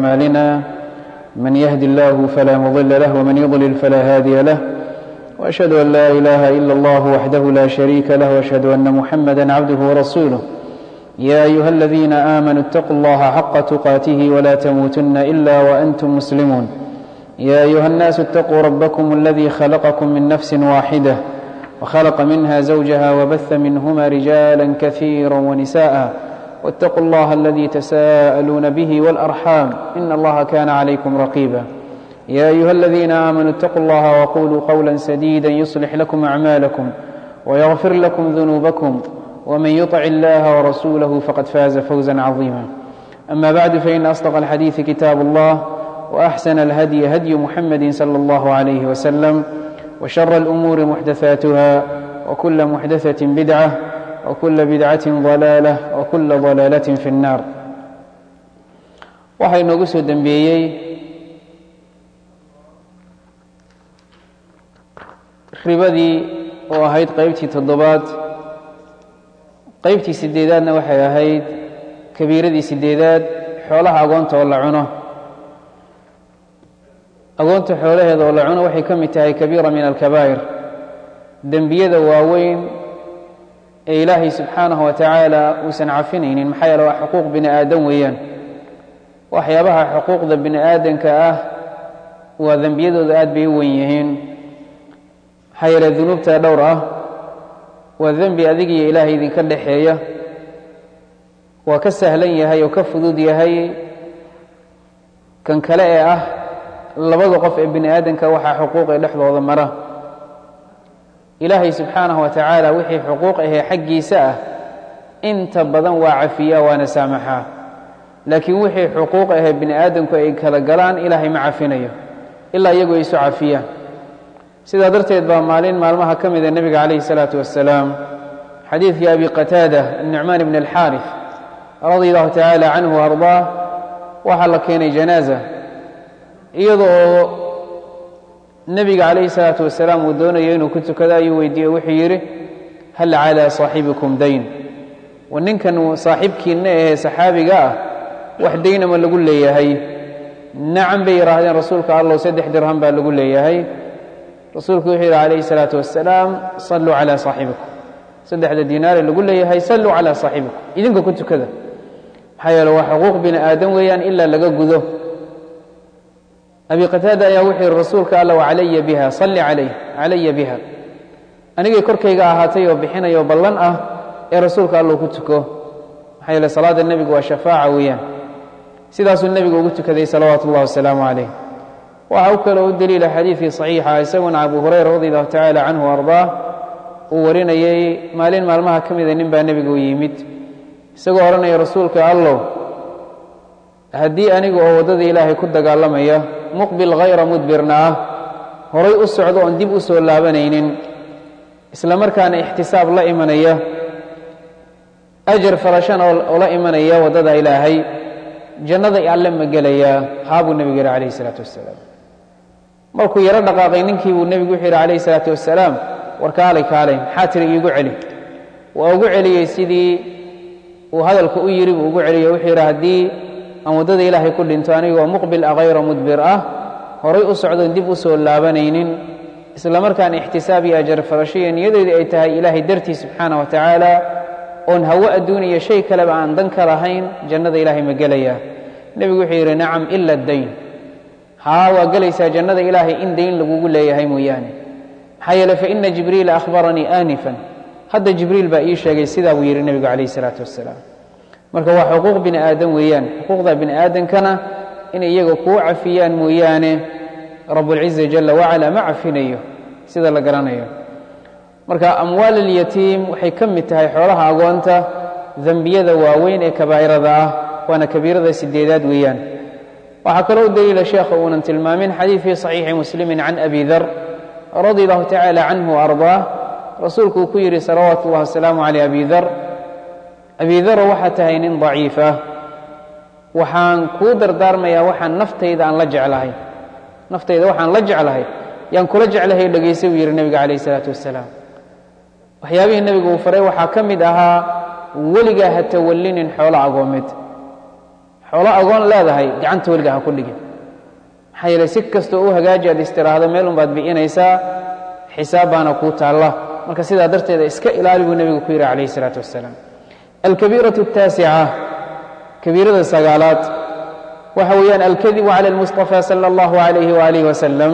أعمالنا من يهد الله فلا مضل له ومن يضلل فلا هادي له وأشهد أن لا إله إلا الله وحده لا شريك له وأشهد أن محمدا عبده ورسوله يا أيها الذين آمنوا اتقوا الله حق تقاته ولا تموتن إلا وأنتم مسلمون يا أيها الناس اتقوا ربكم الذي خلقكم من نفس واحدة وخلق منها زوجها وبث منهما رجالا كثيرا ونساء واتقوا الله الذي تساءلون به والأرحام إن الله كان عليكم رقيبا يا أيها الذين آمنوا اتقوا الله وقولوا قولا سديدا يصلح لكم أعمالكم ويغفر لكم ذنوبكم ومن يطع الله ورسوله فقد فاز فوزا عظيما أما بعد فإن أصدق الحديث كتاب الله وأحسن الهدي هدي محمد صلى الله عليه وسلم وشر الأمور محدثاتها وكل محدثة بدعة وكل بدعة ضلالة وكل ضلالة في النار. waxay noogu soo dambeeyey ribadii oo ahayd qaybtii 7aad qaybtii 8aadna waxay ahayd kabiiradii 8aad xoolaha agoonta oo la cuno agoonta xoolaheeda oo la cuno waxay ka mid tahay kabiira min alkabaa'ir dembiyada waaweyn ee ilaahay subxaanahu wa tacaala uusan cafinaynin maxaa yeele waa xuquuq bini aadan weeyaan waxyaabaha xuquuqda bini aadanka ah waa dembiyadooda aad bay u weyn yihiin maxaa yeele dunuubta dhowr ah waa dembi adiga iyo ilaahay idinka dhexeeya waa ka sahlan yahay oo ka fudud yahay kan kale ee ah labada qof ee bini aadanka waxaa xuquuq ee dhexdooda mara ilaahay subxaanahu wa tacaala wixii xuquuq ahee xaggiisa ah inta badan waa cafiyaa waana saamaxaa laakiin wixii xuquuq ahee bini aadanku ay kala galaan ilaahay ma cafinayo ilaa iyagu ay isu cafiyaan sidaa darteed baa maalin maalmaha ka mida nebiga calayhi salaatu wassalaam xadiidkii abi qataada الnucmaan ibn alxaarif radia allahu tacaala canhu ardaah waxaa la keenay janaaza iyadoo nebiga calayhi salaatu wasalaam uu doonayo inuu ku tukado ayuu weydiiyey wuxuu yidhi hal calaa saaxibikum dayn wa ninkan saaxiibkiinna ahee saxaabiga ah wax daynama lagu leeyahay nacam bay yidhaahdeen rasuulka allow 3 dirham baa lagu leeyahay rasuulku wuxuu yidhi calayhi salaatu wasalaam salluu calaa saaxibikum 3 diinaare lagu leeyahay salluu calaa saaxibikum idinka ku tukada maxaa yeele waa xuquuq bini aadan weeyaan ilaa laga gudo abi qataada ayaa wuxuu yidhi rasuulka alla calaya biha salli calaya biha anigay korkayga ahaatay oo bixinaya oo ballan ah ee rasuulka allau ku tuko maxaa yeele salaada nebigu waa shafaaca weeyaan sidaasuu nebigu ugu tukaday salawaatu ullahi wasalaamu calayh waxa u kaloo u daliila xadiidkii saxiixa isaguna abu hurayra radi allahu tacaala canhu ardaah uu warinayey maalin maalmaha ka mida nin baa nebiga u yimid isagoo odhanaya rasuulka allow haddii aniga oo waddada ilaahay ku dagaalamaya muqbil hayra mudbirna ah horay u socdo oon dib u soo laabanaynin isla markaana ixtisaab la imanaya ajar farashana oo la imanaya waddada ilaahay jannada alle ma gelayaa haabuu nebigu yidhi calayhi salaatu wassalaam markuu yaro dhaqaaqay ninkii buu nebigu wuxuu yidhi calayhi salaatu wassalaam war kaalay maxaa tiri iigu celi waa ugu celiyey sidii uu hadalka u yidhi buu ugu celiyey wuxuu yidhi haddii aan waddada ilaahay ku dhinto anigoo muqbil hayra mudbir ah horay u socdoon dib u soo laabanaynin isla markaana ixtisaab iyo ajar farashiya niyadeedu ay tahay ilaahay dartii subxaana wa tacaala oon hawo adduun iyo shay kaleba aan dan ka lahayn jannada ilaahay ma gelayaa nebigu wuxuu yidhi nacam ila dayn haa waa gelaysaa jannada ilaahay in dayn lagugu leeyahay mooyaane maxaa yeele faina jibriila akhbaranii aanifan hadda jibriil baa ii sheegay sidaa buu yidhi nebigu calayhi salaatu wassalaam marka waa xuquuq bini aadan weeyaan xuquuqda bini aadankana inay iyaga kuu cafiyaan mooyaane rabbulciza jalla wacala ma cafinayo sida la garanayo marka amwaal alyatiim waxay ka mid tahay xoolaha agoonta dembiyada waaweyn ee kabaa'irada ah waana kabiirada 8aad weeyaan waxaa kaloo u daliila sheekha uunan tilmaamin xadiid fii saxiixi muslimin can abi dar radia allahu tacaala canhu ardaah rasuulku uu ku yidhi salawaatu ullahi wasalaamu caleyh abi dar waxaa tahay nin daciif ah waxaan kuu dardaarmayaa waxaan naftayda aan la jeclahay naftayda waxaan la jeclahay yaan kula jeclahay dhegaysa buu yidhi nebiga calayhi salaatu wassalaam waxyaabihii nebigu uu faray waxaa ka mid ahaa weligaa ha tawallinin xoolo agoomeed xoolo agoon leedahay gacanta weliga ha ku dhigin maxaa yeelay si kastoo u hagaaji aad istiraahdo meel un baad bi'inaysaa xisaab baana kuu taalla marka sidaa darteeda iska ilaali buu nebigu ku yidhi calayhi salaatu wassalaam alkabiiratu الtaasica kabiirada sagaalaad waxa weeyaan alkadibu cala almustafa sala allahu calayhi waalihi wasalam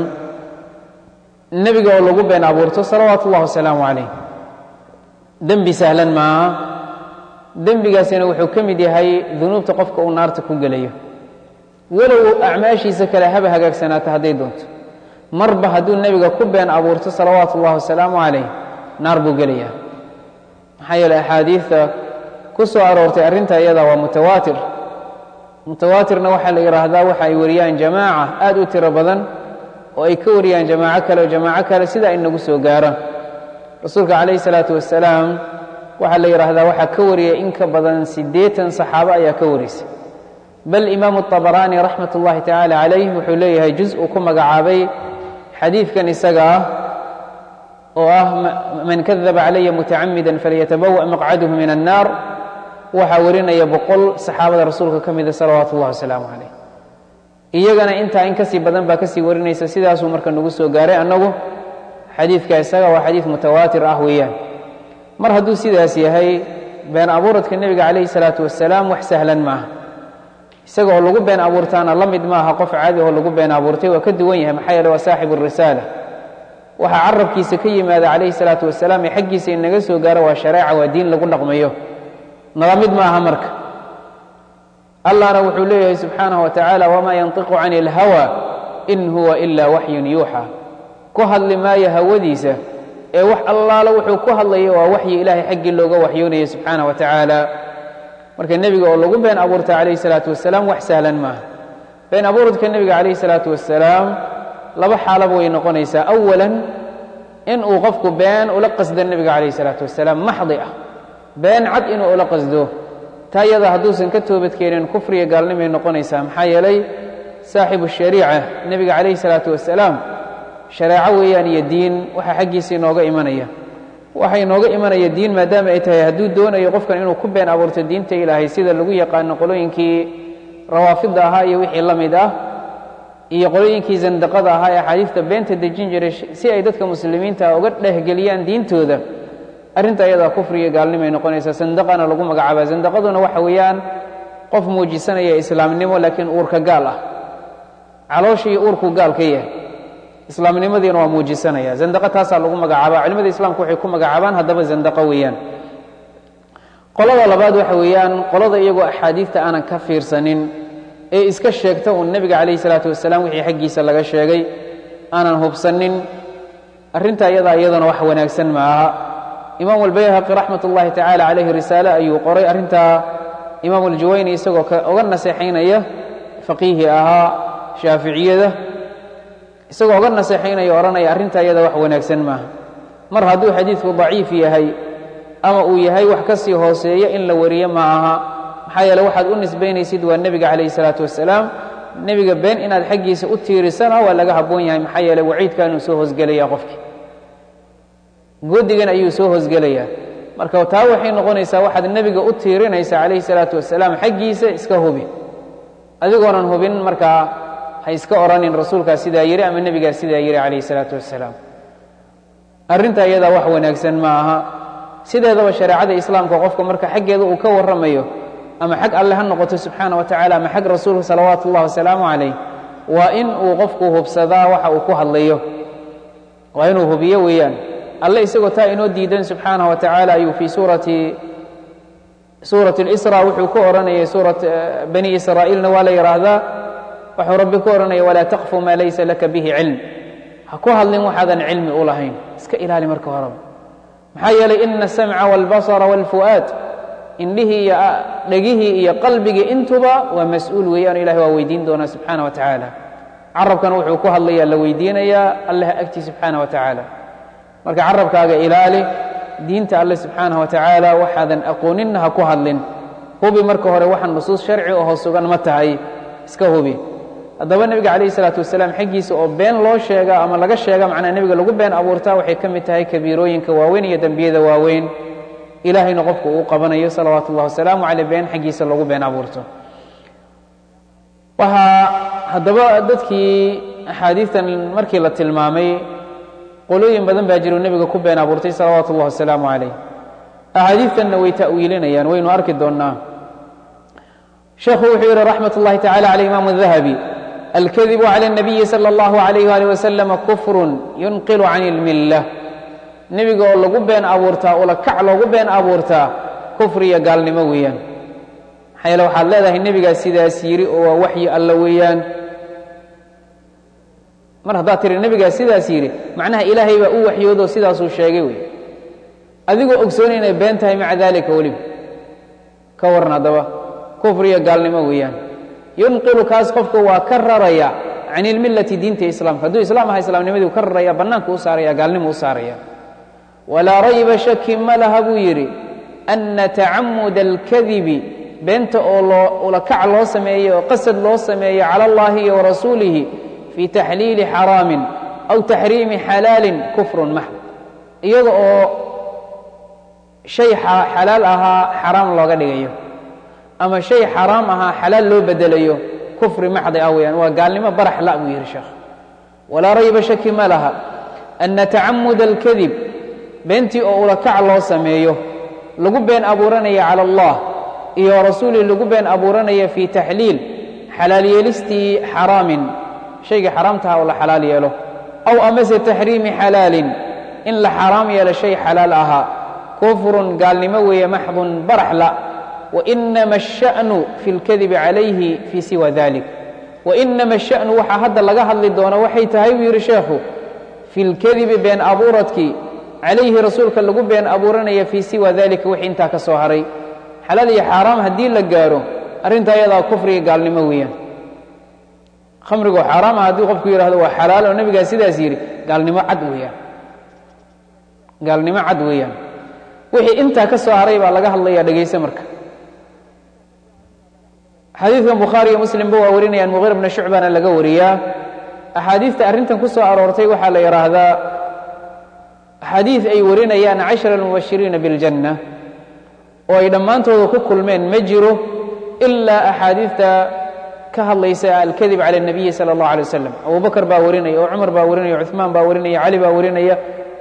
nebiga oo lagu been abuurto salawaatu ullahi wasalaamu calayh dembi sahlan maaha dembigaasina wuxuu ka mid yahay dunuubta qofka uu naarta ku gelayo walow acmaashiisa kale haba hagaagsanaata hadday doonto marba hadduu nebiga ku been abuurto salawaatu ullahi wasalaamu calayh naar buu gelayaa maxaa yeeley axaadiidta ku soo aroortay arrinta iyada waa mutawaatir mutawaatirna waxaa la yidhaahdaa waxa ay wariyaan jamaaca aad u tiro badan oo ay ka wariyaan jamaaco kale oo jamaaco kale sida ay nagu soo gaaraan rasuulka calayhi salaatu wassalaam waxaa la yidhaahdaa waxaa ka wariyay in ka badan 80 saxaabo ayaa ka warisay bal imaamu الطabaraani raxmat ullahi tacaala calayh wuxuu leeyahay juz uu ku magacaabay xadiidkan isaga ah oo ah man kadaba calaya mutacamida falyatabawa maqcadahu min الnaar waxaa warinaya 100 saxaabada rasuulka ka mida salawaatu ullahi wasalaamu calayh iyagana intaa in kasii badan baa kasii warinaysa sidaasuu marka nagu soo gaaray annagu xadiidka isaga waa xadiid mutawaatir ah weeyaan mar hadduu sidaas yahay been abuuradka nebiga calayhi salaatu wasalaam wax sahlan maaha isaga oo lagu been abuurtaana la mid maaha qof caadi oo lagu been abuurtay waa ka duwan yahay maxaa yeele waa saaxibu الrisaala waxaa carabkiisa ka yimaada calayhi salaatu wasalaam ee xaggiisa inaga soo gaaro waa shareeca waa diin lagu dhaqmayo nala mid maaha marka allahna wuxuu leeyahay subxaanaه wa tacaala wamaa yantiqu can اlhawa in huwa ila waxyun yuuxa ku hadli maayo hawadiisa ee wax allaala wuxuu ku hadlayo waa waxyi ilaahay xaggii looga waxyoonaya subxaanaه wa tacaala marka nebiga oo lagu been abuurta calayhi salaatu wasalaam wax sahlan maaha been abuuradka nebiga calayhi salaatu wasalaam laba xaalaba way noqonaysaa awalan in uu qofku been ula qasdo nebiga calayhi salaatu wasalaam maxdi ah been cad inuu ula qasdo taa iyada hadduusan ka toobadkeenin kufriga gaalnimay noqonaysaa maxaa yeelay saaxibu shariica nebiga calayhi salaatu wasalaam shareeco weeyaan iyo diin waxa xaggiisa inooga imanaya waxa inooga imanaya diin maadaama ay tahay hadduu doonayo qofkan inuu ku been abuurto diinta ilaahay sida lagu yaqaano qolooyinkii rawaafidda ahaa iyo wixii la mid ah iyo qolooyinkii zandaqada ahaa ee axaadiista beenta dejin jiray si ay dadka muslimiinta uga dhehgeliyaan diintooda arrinta ayadaa kufriga gaalnimay noqonaysaa sandaqana lagu magacaabaa sandaqaduna waxa weeyaan qof muujisanaya islaamnimo laakiin uurka gaal ah calooshii uurkuu gaal ka yahay islaamnimadiina waa muujisanaya zandaqo taasaa lagu magacaabaa culimada islaamku waxay ku magacaabaan haddaba zandaqo weeyaan qolada labaad waxa weeyaan qolada iyagoo axaadiidta aanan ka fiirsanin ee iska sheegta uun nebiga calayhi salaatu wasalaam wixii xaggiisa laga sheegay aanan hubsanin arrinta iyadana wax wanaagsan ma aha imaamu albayhaqi raxmat ullahi tacaala calayhi risaale ayuu qoray arrintaa imaamu aljuwayni isagoo uga naseexaynaya faqiihi ahaa shaaficiyada isagoo uga naseexaynaya odhanaya arrinta iyada wax wanaagsan maaha mar hadduu xadiidku daciif yahay ama uu yahay wax ka sii hooseeya in la wariyo ma aha maxaa yeele waxaad u nisbaynaysid waa nebiga calayhi salaatu wasalaam nebiga been inaad xaggiisa u tiirisana waa laga habboon yahay maxaa yeele waciidkaanuu soo hoosgelaya qofkii goodigan ayuu soo hoosgelayaa marka taa waxay noqonaysaa waxaad nebiga u tiirinaysaa calayhi salaatu wasalaam xaggiisa iska hubi adigoonan hubin markaa ha iska odhanin rasuulkaa sidaa yidhi ama nebigaa sidaa yidhi calayhi salaatu wasalaam arrinta iyadaa wax wanaagsan ma aha sideedaba shareecada islaamka qofka marka xaggeeda uu ka warramayo ama xag alle ha noqoto subxaana wa tacala ama xag rasuulka salawaatu ullahi wasalaamu calayh waa in uu qofku hubsadaa waxa uu ku hadlayo waa inuu hubiyo weeyaan alle isagoo taa inoo diidan subxaanaه wa tacaala ayuu fii suurati اlisra wuxuu ku odhanayay suurat bani israa'iilna waa la yidhaahdaa wuxuu rabbi ku odhanaya walaa taqfu maa laysa laka bihi cilm ha ku hadlin waxaadan cilmi u lahayn iska ilaali marka horeba maxaa yeelay ina asamca wاlbasara wاlfu'aad indhihii iyo dhegihii iyo qalbigii intuba waa mas-uul weeyaan ilahay waa weydiin doonaa subxaana wa tacaala carabkana wuxuu ku hadlayaa la weydiinayaa allah agtii subxaana wa tacaala marka carabkaaga ilaali diinta alle subxaanaه wa tacaala waxaadan aqooninna ha ku hadlin hubi marka hore waxaan nusuus sharci oo sugan ma tahay iska hubi haddaba nebiga calayhi salaatu wasalaam xaggiisa oo been loo sheega ama laga sheega macnaa nebiga lagu been abuurtaa waxay ka mid tahay kabiirooyinka waaweyn iyo dembiyada waaweyn ilaahayna qofku uu qabanayo salawaatu ullahi wasalaamu caleyh been xaggiisa lagu been abuurto waxaa haddaba dadkii axaadiistan markii la tilmaamay qolooyin badan baa jiro nebiga ku been abuurtay salawaatu ullahi wasalaamu calayh axaadiistanna way ta'wiilinayaan waynu arki doonnaa sheekhu wuxuu yidhi raxmat ullahi tacala calى imaamu الdahabi alkadibu calى الnabiyi salى اllahu عalayh ali wasalama kufrun yunqilu can اlmillah nebiga oo lagu been abuurtaa oo la kac loogu been abuurtaa kufri iyo gaalnimo weeyaan maxaa yeele waxaad leedahay nebigaa sidaas yidhi oo waa waxyi alla weeyaan mar haddaad tiri nebigaa sidaas yidhi macnaha ilaahay baa u waxyoodoo sidaasuu sheegay wey adigoo ogsoon inay been tahay maca daalika weliba ka waran haddaba kufri iyo gaalnimo weeyaan yunqilu kaas qofka waa ka raraya can ilmillati diinta islaamka hadduu islaam aha islaamnimadii ka raraya bannaanka u saaraya gaalnimo u saaraya walaa rayba shaki ma laha buu yidhi anna tacamuda alkadibi beenta oo ulakac loo sameeyey oo qasad loo sameeyey cala allahi iyo warasuulihi fii taxliili xaraamin aw taxriimi xalaalin kufrun maxd iyada oo shay xalaal ahaa xaraam looga dhigayo ama shay xaraam ahaa xalaal loo bedelayo kufri maxdi ah weeyaan waa gaalnimo barax la buu yidhi sheekh walaa rayba shaki ma laha anna tacamuda alkadib beentii oo ulakac loo sameeyo lagu been abuuranaya cala allah iyo rasuulii lagu been abuuranaya fii taxliil xalaal yeelistii xaraamin shayga xaraamtaha oo la xalaal yeelo aw amase taxriimi xalaalin in la xaraam yeelo shay xalaal ahaa kufrun gaalnimo weeye maxdun barax la wainama asha'nu fi اlkadibi calayhi fii siwa dalik wainama asha'nu waxaa hadda laga hadli doono waxay tahay buu yidhi sheekhu fi lkadibi been abuuradkii calayhi rasuulka lagu been abuuranaya fii siwa dalika wixii intaa ka soo haray xalaal iyo xaaraam haddii la gaaro arrintaa iyadaa kufriga gaalnimo weeyaan khamrigoo xaaraam ah haddii qofku yidhahdo waa xalaal oo nebigaa sidaas yidhi gaalnimo cad weeyaan gaalnimo cad weeyaan wixii intaa ka soo haray baa laga hadlayaa dhegayse marka xadiidkan bukhaari iyo muslimba waa warinayaan muqira bna shucbana laga wariyaa axaadiista arrintan ku soo aroortay waxaa la yidhaahdaa xadiid ay warinayaan cashara almubashiriina biاljanna oo ay dhammaantooda ku kulmeen ma jiro ilaa axaadiidta ka hadlaysa alkadib cala الnabiyi salى اllah alيه wasalam abu bakr baa warinaya oo cumar baa warinaya o cuثmaan baa warinaya cali baa warinaya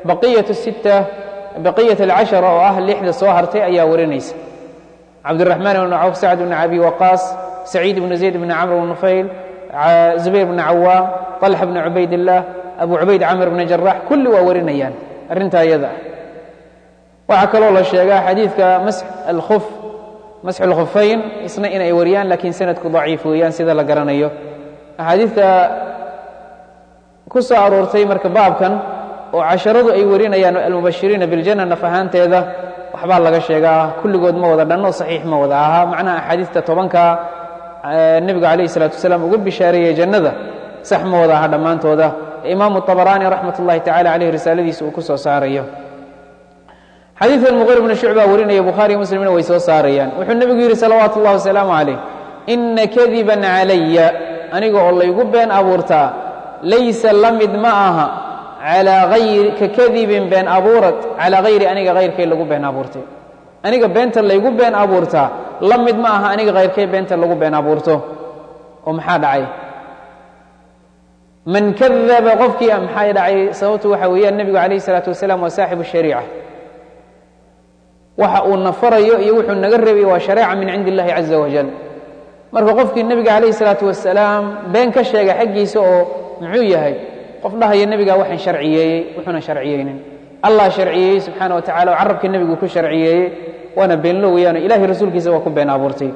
baqiyat alcashara oo ah lixda soo hartay ayaa warinaysa cabdiraxmaan ibn cawf sacd bn abi waqaas saciid ibn zayd bn camr bn nufayl zubayr bn cawaam طalxa bn cubaydillaah abu cubayd camr bn jarax kulli waa warinayaan arrintaa iyada ah waxaa kaloo la sheegaa xadiidka masxu اlkhufayn isna inay wariyaan lakiin sanadku daciif weeyaan sida la garanayo axaadiidta ku soo aroortay marka baabkan oo casharadu ay warinayaan almubashiriina biاljanna naf ahaanteeda waxbaa laga sheegaa kulligood ma wada dhanno saxiix ma wada ahaa macnaha axaadiista tobanka nebigu calayh الsalaatu wasalaam uga bishaareeyey jannada sax ma wada aha dhammaantooda imaamu طabaraani raxmat ullahi tacala caleyh risaaladiisa uu ku soo saarayo xadiidkan muqir bna shucba warinaya bukhaariy muslimna way soo saarayaan wuxuu nebigu yidhi salawaatu اllahi wasalaamu calayh ina kadiban calaya aniga oo laygu been abuurtaa laysa la mid ma aha ka kadibin been abuurad calaa hayri aniga hayrkay lagu been abuurtay aniga beenta laygu been abuurtaa la mid ma aha aniga hayrkay beenta lagu been abuurto oo maxaa dhacay man kadaba qofkii maxaa dhacay sababtu waxa weeyaan nebigu calayh الsalaatu wasalaam waa saaxibu shariica waxa uu nafarayo iyo wuxuu naga reebay waa shareeca min cindi اllahi caza wajal marka qofkii nebiga calayh الsalaatu wasalaam been ka sheega xaggiisa oo muxuu yahay qof dhahaya nebigaa waxaan sharciyeeyey wuxuuna sharciyeynin allah sharciyeeyey subxaana wa tacala oo carabkii nebigu ku sharciyeeyey waana beenlo weeyaano ilahay rasuulkiisa waa ku been abuurtay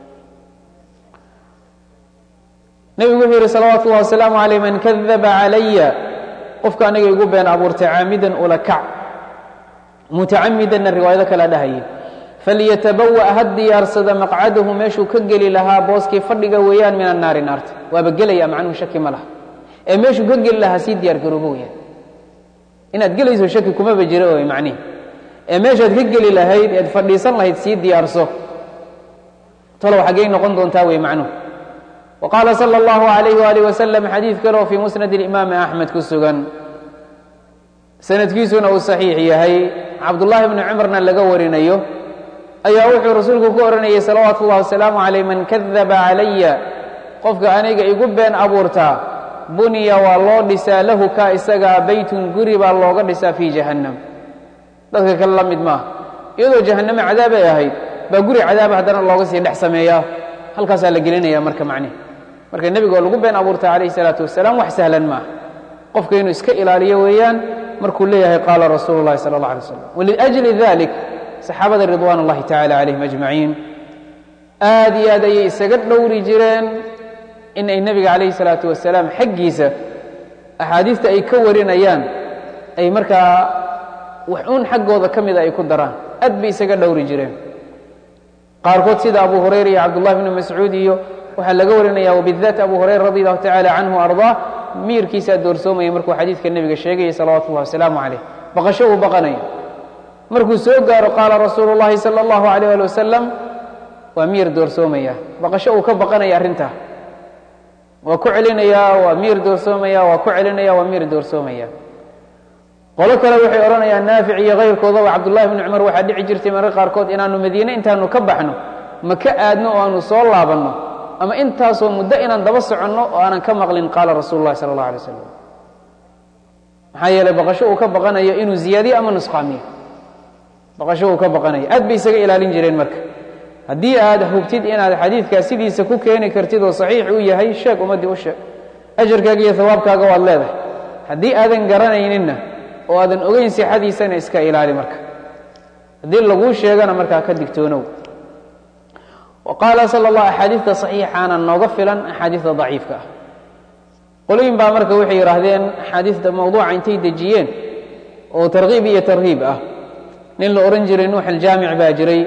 nebigu wuxuu yidhi salawaatu ullahi wasalaamu calayh man kadaba calaya qofka aniga igu been abuurtay caamidan ula kac mutacamidanna riwaayado kala dhahayay falyatabawa ha diyaarsada maqcadahu meeshuu ka geli lahaa booskii fadhiga weeyaan min annaari naarta waaba gelaya macnuhu shaki ma laha ee meeshuu ka geli lahaa sii diyaar garoobo weyaan inaad gelayso shaki kumaba jiro oy macnihi ee meeshaad ka geli lahayd ead fadhiisan lahayd sii diyaarso talow xaggay noqon doontaa wey macnuhu wa qaala sala allahu calayh waalih wasalam xadiid kaleo fii musnad alimaami axmed ku sugan sanadkiisuna uu saxiix yahay cabdullaahi bni cumarna laga warinayo ayaa wuxuu rasuulku ku odhanayay salawaatu ullahi wasalaamu calayh man kadaba calaya qofka aniga igu been abuurtaa buniya waa loo dhisaa lahu ka isagaa baytun guri baa looga dhisaa fii jahannam dadka kale la mid maaha iyadoo jahanname cadaab ay ahayd baa guri cadaaba haddana looga sii dhex sameeyaa halkaasaa la gelinaya marka macnihi marka nebiga oo lagu been abuurtaa calayhi salaatu wasalaam wax sahlan maaha qofka inuu iska ilaaliyo weeyaan markuu leeyahay qaala rasuulu llahi sala allah alay slam waliajli dalik saxaabada ridwaan ullahi tacala calayhim ajmaciin aad iyo aad ayay isaga dhowri jireen in ay nebiga calayhi salaatu wasalaam xaggiisa axaadiista ay ka warinayaan ay markaa wax uun xaggooda ka mida ay ku daraan aad bay isaga dhowri jireen qaarkood sida abu hurayra iyo cabdullahi bnu mascuud iyo waxaa laga warinaya wabidaat abu hurayra radi allahu tacala canhu ardaa miirkiisaa doorsoomaya markuu xadiidka nebiga sheegayay salawaatu ullahi wasalaamu calayh baqasho uu baqanayo markuu soo gaaro qaala rasuulu llahi sala allahu alayh ali wasalam waa miir doorsoomaya baqasho uu ka baqanaya arrintaa waa ku celinayaa waa miir doorsoomaya waa ku celinaya waa miir doorsoomaya qolo kale waxay odhanayaan naafic iyo kayrkoodaba cabdullahi bni cumar waxaa dhici jirtay mararka qaarkood inaanu madiine intaanu ka baxno ma ka aadno oo aanu soo laabanno ama intaasoo muddo inaan daba soconno oo aanan ka maqlin qaala rasuulu llahi sala allah alay wasalam maxaa yeelay baqasho uu ka baqanayo inuu ziyaadiyo ama nusqaamiyo baqasho uu ka baqanayo aad bay isaga ilaalin jireen marka haddii aad hubtid inaad xadiidkaa sidiisa ku keeni kartid oo saxiix uu yahay sheeg ummaddii u sheeg ajarkaaga iyo hawaabkaaga waad leedahay haddii aadan garanayninna oo aadan ogeyn sixadiisana iska ilaali marka haddii laguu sheegana markaa ka digtoonow wa qaala sala allah axaadiidta saxiixaana nooga filan axaadiidta daciifka ah qolooyin baa marka waxay yidhaahdeen axaadiidta mawduuca intay dejiyeen oo tarkiib iyo tarhiib ah nin la odhan jiray nuux aljaamic baa jiray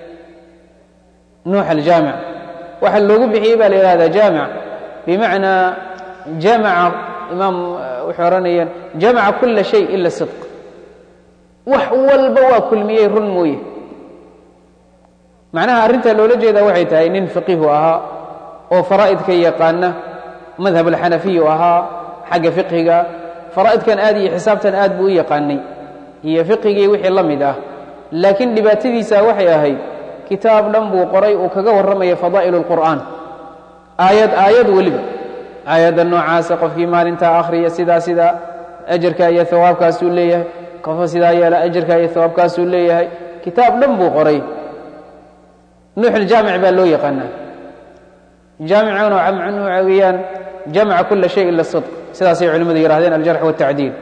nuux aljaamic waxa loogu bixiyey baa la yidhahdaa jaamic bimacnaa jamaca imaam waxay odhanayeen jamaca kula shay ila sidq wax walba waa kulmiyey run mooye macnaha arrintaa loola jeedaa waxay tahay nin faqiihu ahaa oo faraa'idka yaqaana madhab alxanafiyu ahaa xagga fiqhiga faraa'idkan aad iyo xisaabtan aad buu u yaqaanay iyo fiqhigii wixii la mid ah laakiin dhibaatadiisa waxay ahayd kitaab dhan buu qoray uu kaga warramaya fadaa'il اlqur'aan aayad weliba aayadda noocaasa qofkii maalintaa akhriya sidaa ajarka iyo hawaabkaasuu leeyahay qofka sidaa yeela ajarka iyo hawaabkaasuu leeyahay kitaab dhan buu qoray nuux aljaamic baa loo yaqaanaa jaamicuna waxa weeyaan jamca kula shay ila sidq sidaasay culimmadu yidhahdeen aljarx waاtacdiil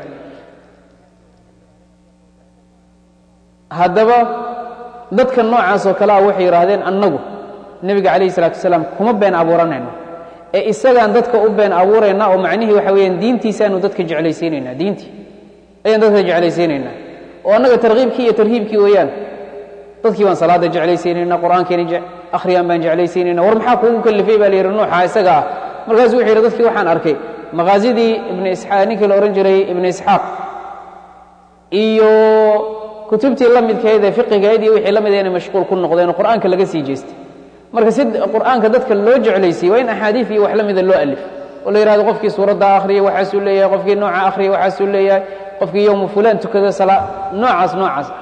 haddaba dadka noocaas oo kale ah waxay yidhaahdeen annagu nebiga calayhi salatu wasalaam kuma been abuuranayno ee isagaan dadka u been abuuraynaa oo macnihii waxa weeyaan diintiisaanu dadka jeclaysiinaynaa diintii ayaan dadka jeclaysiinaynaa oo annaga tarkiibkii iyo tarhiibkii weeyaan dadkii baan salaada jeclaysiinaynaa qur'aankeeni akhriyaan baan jeclaysiinaynaa war maxaa kuugu kalifay baa la yidhi nuuxa isaga ah markaasuu wuxuu yidhi dadkii waxaan arkay maqaasidii ninkii la odhan jiray ibnu isxaaq iyo kutubtii la midkayd ee fiqigayd iyo wixii la mid inay mashquul ku noqdeen oo qur'aanka laga sii jeestay marka si qur'aanka dadka loo jeclaysiiye waa in axaadiid iyo wax la mida loo alif oo la yidhahdo qofkii suuradda akhriyay waxaasuu leeyahay qofkii nooca akhriyay waxaasuu leeyahay qofkii yowmu fulaan tukada noocaas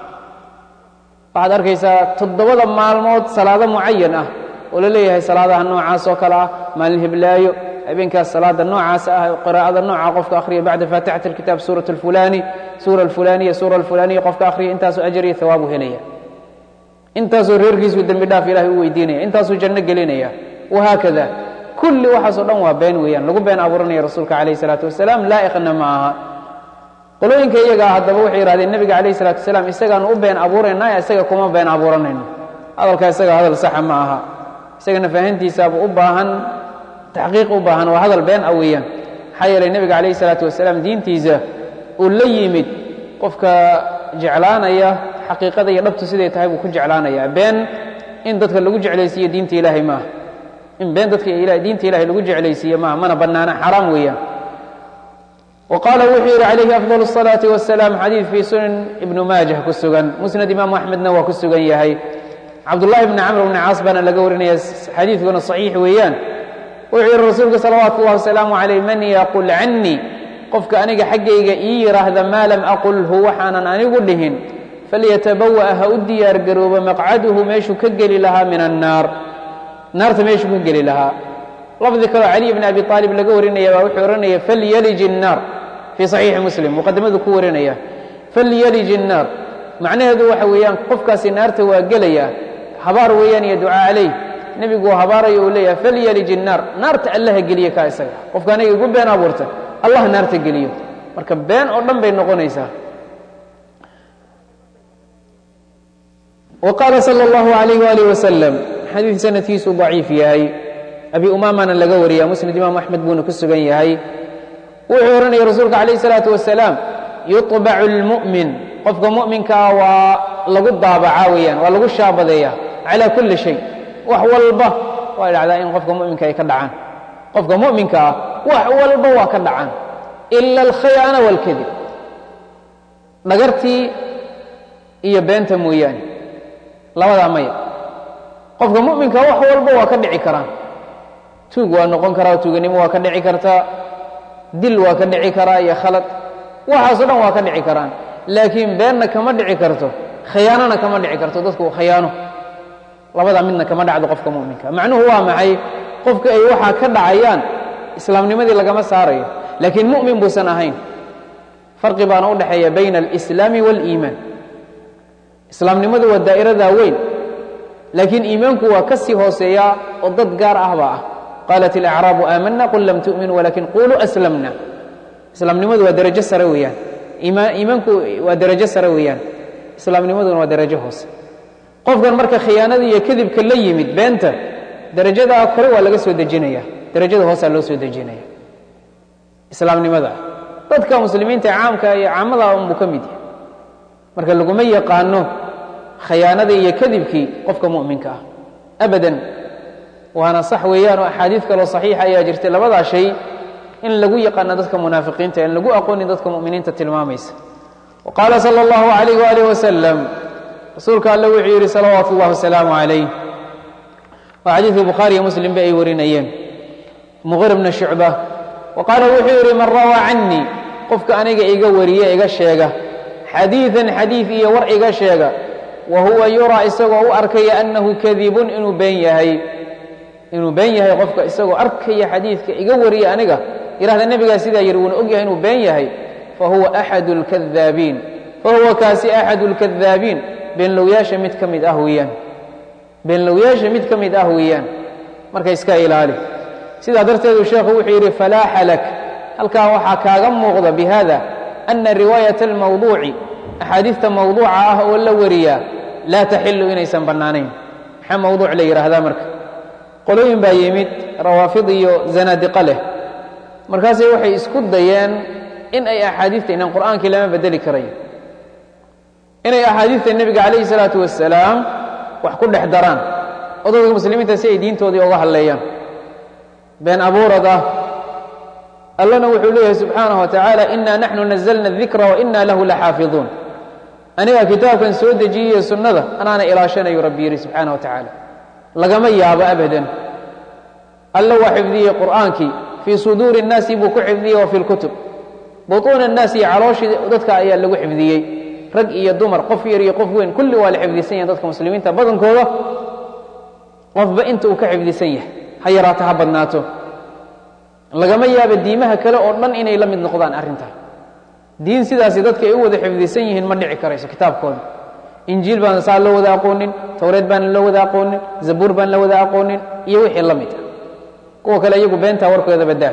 waxaad arkaysaa 7 maalmood salaado mucayan ah oo la leeyahay salaadaha noocaas oo kale ah maalin hiblaayo habeenkaas salaada noocaas ah qiraa'ada nooca qofka akhriya bacda faatixati alkitaab suurat alfulani suura alfulaniya suura alfulaniya qofka akhriya intaasoo ajar iyo thawaabu helaya intaasoo reerkiisuu dembi dhaaf ilaahay u weydiinaya intaasuu janno gelinaya wahaakada kulli waxaasoo dhan waa been weeyaan lagu been abuuranaya rasuulka calayhi salaatu wasalaam laa'iqna ma aha qolooyinka iyagaa haddaba waxay yidhahdeen nebiga calayhi salatu wasalaam isagaanu u been abuuraynaa isaga kuma been abuuranayno hadalka isaga hadal saxa ma aha isagana faahantiisaaba u baahan taxqiiq u baahan waa hadal been ah weeyaan maxaa yeelay nebiga calayhi salaatu wasalaam diintiisa uu la yimid qofka jeclaanaya xaqiiqada iyo dhabtu siday tahay buu ku jeclaanayaa been in dadka lagu jeclaysiiyo diinta ilaahay maaha in been dadka diinta ilahay lagu jeclaysiiyo maaha mana bannaana xaraam weeyaan وqاaل wuxuu yihi عalayhi أفضل الصلاaةi والسلام xadيiث fii sunan ibn maaجة ku sugan musnad imaamu أحmedna waa ku sugan yahay cabdالlahi bn cmr bn caas baana laga warinaya xadiidkuna صaxiix weeyaan wuxuu yihi rasuulka salawaatu الlahi وaسalaamu عalيh man yaqul canii qofka aniga xaggayga ii yidhaahda maa lam aqulhu waxaanan anigu dhihin falyatabawaأ ha u diyaar garooba maqcaduhu meeshuu ka geli lahaa min الnaar naarta meeshuu ka geli lahaa lafdi kaloo cali bn abi aalib laga warinaya baa wuxuu ohanaya falyalij الnaar fii صaxiixi muslim muqadimadu ku warinaya falyalij الnaar macnaheedu waxa weeyaan qofkaasi naarta waa gelaya habaar weeyaan iyo ducaa calayh nebigu habaarayo uu leeyahay falyalij الnaar naarta allaha geliye kaa isaga qofka aniga igu been abuurta allah naarta geliyo marka been oo dhan bay noqonaysaa وqاala slى الlaه عalيه وaلiه وsلم xadiid sanadkiisu ضaciif yahay abi umamana laga wariya musnad imaam axmed buuna ku sugan yahay wuxuu ohanaya rasuulka عalaيه الصلaaةu وaسلاam yuطbacu الmuؤmin qofka muؤminkaa waa lagu daabacaa weeyaan waa lagu shaabadeeya calى kuli شhay wax walba waa dhacdaa in qofka muؤminka ay ka dhacaan qofka muؤminka ah wax walba waa ka dhacaan إla الkhayaana واlkadib dhagartii iyo beenta mooyaane labadaa maya qofka muؤminka wax walba waa ka dhici karaan tuug waa noqon karaa tuuganimo waa ka dhici kartaa dil waa ka dhici karaa iyo khalad waxaaso dhan waa ka dhici karaan laakiin beenna kama dhici karto khiyaanana kama dhici karto dadku uu khiyaano labadaa midna kama dhacdo qofka muؤminka macnuhu waa maxay qofka ay waxaa ka dhacayaan islaamnimadii lagama saarayo laakiin muؤmin buusan ahayn farqi baana u dhexeeya bayna الإslaami wاlإimaan islaamnimadu waa daa'iradaa weyn laakiin iimaanku waa ka sii hooseeyaa oo dad gaar ah baa ah qaalat الأcraabu aamana qul lam tuؤminuu walakin quluu aslamna islaamnimadu waa darajo sare weeyaan iimaanku waa darajo sare weeyaan islaamnimaduna waa darajo hoose qofkan marka khiyaanada iyo kadibka la yimid beenta darajadaa kore waa laga soo dejinaya darajada hoosaa loo soo dejinaya islaamnimada dadka muslimiinta caamka iyo caamada unbuu ka mid yahay marka laguma yaqaano khayaanada iyo kadibkii qofka muؤminka ah abadan waana sax weeyaan oo axaadiid kaloo صaxiixa ayaa jirtay labadaa shay in lagu yaqaano dadka munaafiqiinta in lagu aqoonin dadka mu'miniinta tilmaamaysa وqaala salى الlahu عalayه وalih وasلم rasuulka alle wuxuu yidhi salawaatu الlahi wasalaamu عalayh waa xadiidkii bukhaari iyo muslim ba ay warinayeen muqir bna shucba وaqaala wuxuu yidhi man rawaa canii qofka aniga iga wariye iga sheega xadiiثan xadiiث iyo war iga sheega wa huwa yuraa isagoo u arkaya annahu kadibun inuu been yahay qofka isagoo arkaya xadiidka iga wariya aniga yidhahda nebigaa sidaa yidhi wuuna og yahay inuu been yahay fahuwa kaasi axadu اlkadaabiin beenlowyaasha mid ka mid ah weeyaan marka iska ilaali sidaa darteedu sheekhu wuxuu yidhi falaaxa lak halkaa waxaa kaaga muuqda bihada ana riwaayaة اlmawduuci axaadiidta mawduuca ah oo la wariyaa laa taxilu inaysan bannaanayn maxaa mawduuc la yidhaahdaa marka qolooyin baa yimid rawaafid iyo zanaadiqa leh markaasay waxay isku dayeen in ay axaadiidta inaan qur'aankii lama bedeli karayo inay axaadiidta nebiga calayhi الsalaaةu wasalaam wax ku dhex daraan oo dadka muslimiinta si ay diintoodii oga hadleeyaan been abuurad ah allana wuxuu leeyahay subxaanaه wataعaalى ina naxnu nazlna الdikra waina lahu laxaafiظuun anigaa kitaabkan soo dejiyey sunnada anaana ilaashanayu rabbi yidhi subxaanaه wataعaalى lagama yaabo abadan alla waa xifdiyey qur'aankii fii suduuri الnaasi buu ku xifdiyey wa fi اlkutub buطuuna الnaasi iyo calooshii dadka ayaa lagu xifdiyey rag iyo dumar qof yar iyo qof weyn kulli waa la xifdisan yahay dadka muslimiinta badankooda qofba inta uu ka xifdisan yahay ha yaraato ha badnaato lagama yaabo diimaha kale oo dhan inay la mid noqdaan arrintaa diin sidaasi dadka ay u wada xifdisan yihiin ma dhici karayso kitaabkooda injiil baan saa loo wada aqoonin towreed baan loo wada aqoonin zabuur baan la wada aqoonin iyo wixii la mid ah kuwa kale iyagu beentaa warkooda badaa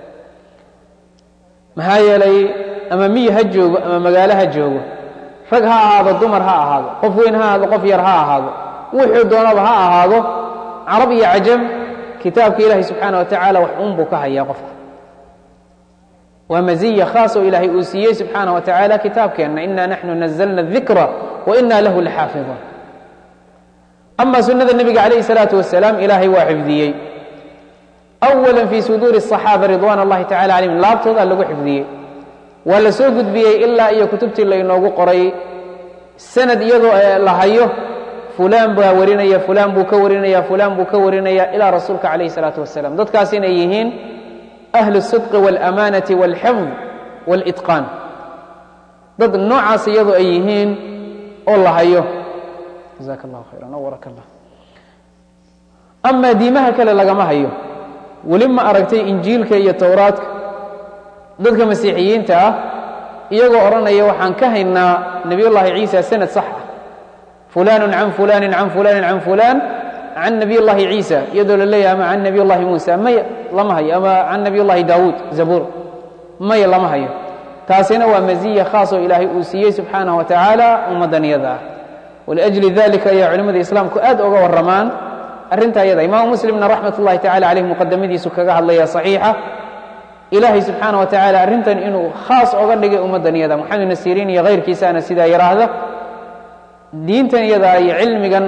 maxaa yeelay ama miyi ha joogo ama magaalo ha joogo rag ha ahaado dumar ha ahaado qof weyn ha ahaado qof yar ha ahaado wuxuu doonaba ha ahaado carab iyo cajam kitaabka ilaahay subxaanaه wataعaalى wax un buu ka hayaa qofka waa maziya khaas oo ilaahay uu siiyey subxaanaه wataعaalى kitaabkeenna ina naxnu nazlna الdikra waina lahu laxaafiظuun ama sunnada nebiga calayhi الsalaaةu wasalaam ilaahay waa xifdiyey أwala fii suduuri الصaxaaba ridwan اllahi tacala calayhim laabtoodaa lagu xifdiyey waa la soo gudbiyey ilaa iyo kutubtii laynoogu qoray sanad iyadoo la hayo fulaan baa warinaya fulaan buu ka warinaya fulaan buu ka warinaya ilaa rasuulka calayhi الsalaaةu wasalaam dadkaas inay yihiin ahlu الsidqi wاlأmaanaةi wاlxifd wاlإtqaan dad noocaas iyadoo ay yihiin oo la hayo jazaaka اllahu khayra nawaraka اllah ama diimaha kale lagama hayo weli ma aragtay injiilka iyo towraadka dadka masiixiyiinta ah iyagoo odhanaya waxaan ka haynaa nebiyullaahi ciisa sanad sax ah fulaanun can fulaanin can fulaanin can fulaan can nebiyullaahi ciisa iyadoo la leeyahay ama can nebiyullaahi muusa maya lama hayo ama can nebiyullaahi daawuud zabuur maya lama hayo taasina waa maziya khaas oo ilaahay uu siiyey subxaanahu wa tacaala ummaddan iyada ah waliajli dalika ayaa culimmada islaamku aad uga warramaan arrintaa iyada imaamu muslimna raxmat ullahi tacala caleyh muqadamadiisu kaga hadlaya saxiixa ilaahay subxaanaه wa tacaala arrintan inuu khaas oga dhigay ummaddan iyada moxamed ibn siriin iyo kayrkiisaana sidaa yidhaahda diintan iyada iyo cilmigan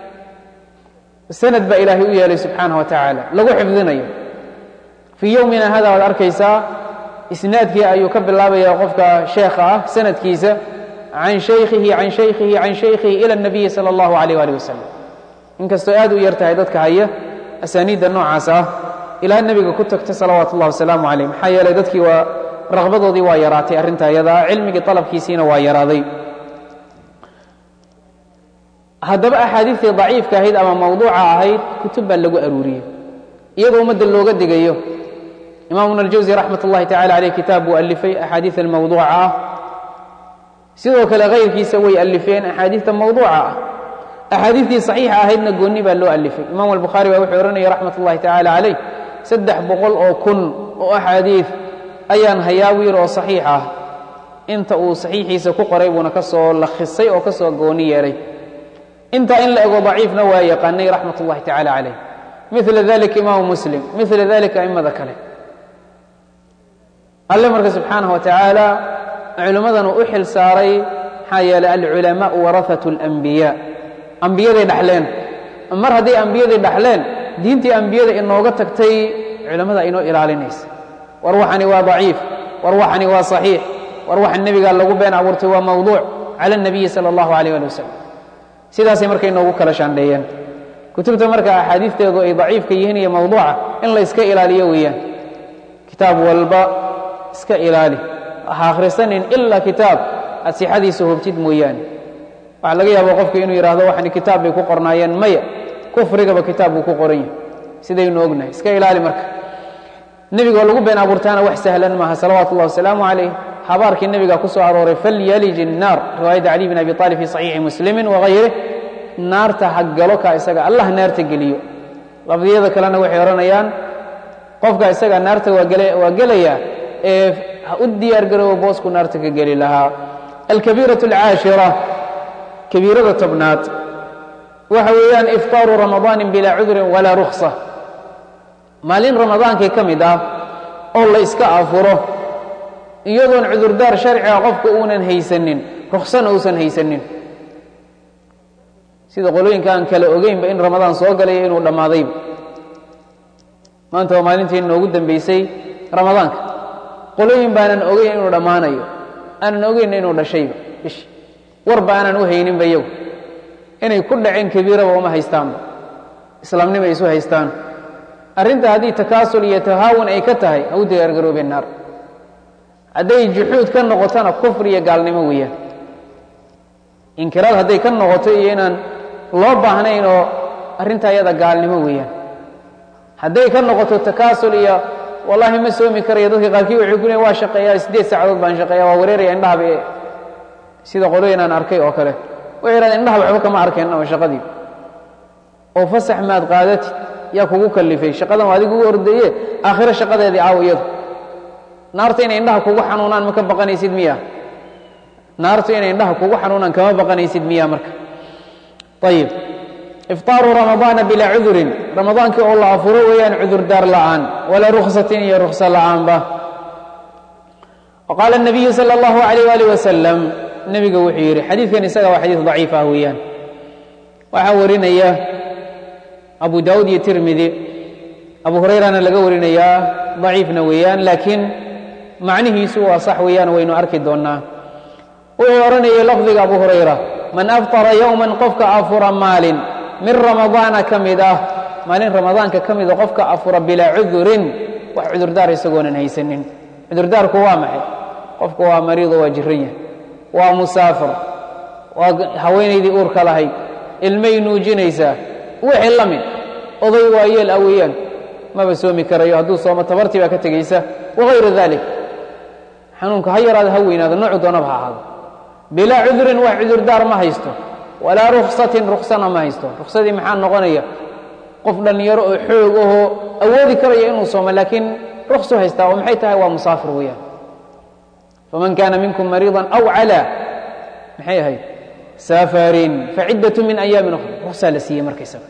sanad baa ilaahay u yeelay subxaanaه wa tacaala lagu xifdinayo fii yowmina hada waad arkaysaa isnaadkii ayuu ka bilaabaya qofka sheekha ah sanadkiisa can shaykhihi can shaykhihi can shaykhihi ila الnabiyi salى اllahu عalيh ali wasalam inkastoo aad u yar tahay dadka haya asaaniidda noocaas ah ilaa nebiga ku tagta salawaatu ullahi wasalaamu calayh maxaa yeelay dadkii waa raqbadoodii waa yaraatay arrintaa iyadaa cilmigii dalabkiisiina waa yaraaday haddaba axaadiistii daciifka ahayd ama mawduuca ahayd kutub baa lagu aruuriyey iyadoo ummadda looga digayo imaamu ibn aljawsi raxmat ullahi tacala caleyh kitaab buu alifay axaadiis almawduuca ah sidoo kale kayrkiisa way alifeen axaadiista mawduuca ah axaadiistii saxiixa ahaydna goonni baa loo alifay imaamu albukhaari baa wuxuu odhanaya raxmat ullahi tacala calayh 300,000 oo axaadiis ayaan hayaa wiil oo saxiix ah inta uu saxiixiisa ku qoray buuna ka soo lakhisay oo ka soo gooni yeelay inta in la ego daciifna waa yaqaanay raxmat ullahi tacala calayh mila dalika imaamu muslim mila dalika a'immada kale alle marka subxaanahu wa tacaala culimmadan uu u xil saaray maxaa yeelay alculamaau warahatu اlanbiyaa ambiyaday dhaxleen mar hadday ambiyaday dhaxleen diintii ambiyada inooga tagtay culimmada inoo ilaalinaysa war waxani waa daciif war waxani waa saxiix war waxa nebiga lagu been abuurtay waa mawduuc cala الnabiyi salى اllahu عalيh ali wasalam sidaasay marka inoogu kala shaandheeyeen kutubta marka axaadiisteedu ay daciifka yihiin iyo mawduuca in la iska ilaaliyo weeyaan kitaab walba iska ilaali ha akhrisanin ilaa kitaab aad sixadiisa hubtid mooyaane waxaa laga yaaba qofka inuu yidhaahdo waxani kitaab bay ku qornaayeen maya kufrigaba kitaab buu ku qoran yahay sidaynu ognahay iska ilaali marka nebigoo lagu been abuurtaana wax sahlan maaha salawaatu ullahi wasalaamu calayh habaarkii nebiga ku soo arooray falyalij الnaar riwaayadda cali bin abi طaalib fi صaxiixi muslimi wagayrih naarta ha galo ka isaga allah naarta geliyo lafdiyada kalena waxay odhanayaan qofka isaga naarta waa gelaya ee ha u diyaar garoobo boosku naarta ka geli lahaa alkabiiraة اlcaashira kabiirada tobnaad waxa weeyaan iftaaru ramadaanin bilaa cudrin walaa ruksa maalin ramadaankii ka mid ah oo la iska afuro iyadoon cudurdaar sharciga qofka uunan haysanin ruksana uusan haysanin sida qolooyinka aan kala ogeynba in ramadaan soo galayo inuu dhammaadayba maanta waa maalintii noogu dambaysay ramadaanka qolooyin baanan ogeyn inuu dhammaanayo aanan ogeyn inuu dhashayba bish warba aanan u hayninba iyagu inay ku dhaceen kabiiraba uma haystaanba islaamnimo ay isu haystaan arrinta haddii takaasul iyo tahaawun ay ka tahay ha u diyaargaroobeen naar hadday juxuud ka noqotona kufri iyo gaalnimo weeyaan inkiraad hadday ka noqoto iyo inaan loo baahnayn oo arrintaa iyada gaalnimo weeyaan hadday ka noqoto takaasul iyo wallaahi ma soomi karayo dadka qaarkii waxay ku leeyiin waa shaqeeyaa 8 saacadood baan shaqeeyaa waa wareeraya indhahaba sida qolooyin aan arkay oo kale waxay yidhahdeen indhaha waxba kama arkeen oo shaqadii oo fasax maad qaadatid yaa kugu kallifay shaqadan waa adigu u ordaye aakhiro shaqadeedii caaw iyadu naarta inay indhaha kugu xanuunaan ma ka baqanaysid miya naartu inay indhaha kugu xanuunaan kama baqanaysid miya marka ayib iftaaru ramadaana bilaa cudurin ramadaankii oo la afuro weeyaan cudurdaar la'aan walaa ruksatin iyo ruksa la'aanba waqaala الnabiyu salى اllahu عalayh ali wasalam nebiga wuxuu yidhi xadiidkan isaga waa xadiid daciif ah weeyaan waxaa warinaya abu daawud iyo tirmidi abu hurayrana laga warinayaa daciifna weeyaan laakiin macnihiisu waa sax weeyaan waynu arki doonnaa wuxuu odhanayay lafdiga abu hurayra man aftara yowman qofka afura maalin min ramadaana ka mid ah maalin ramadaanka ka mida qofka afura bilaa cudurin wax cudurdaar isagoonan haysanin cudurdaarku waa maxay qofku waa mariido waa jiran yahay waa musaafir waa haweenaydii uurka lahayd ilmay nuujinaysaa wixii la mid oday waa yeel ah weeyaan maba soomi karayo hadduu soomo tabartii baa ka tegaysa wagayru dalik xanuunka ha yaraado ha weynaado noocu doonaba ha ahaado bilaa cudurin wax cudurdaar ma haysto walaa ruksatin ruksana ma haysto ruksadii maxaa noqonaya qof dhallinyaro oo xoog ahoo awoodi karaya inuu soomo laakiin ruksu haystaa oo maxay tahay waa musaafir weeyaan faman kaana minkum mariidan aw calaa maxay ahayd saafarin faciddatu min ayaamin ukhra ruksaa la siiyey markaysaga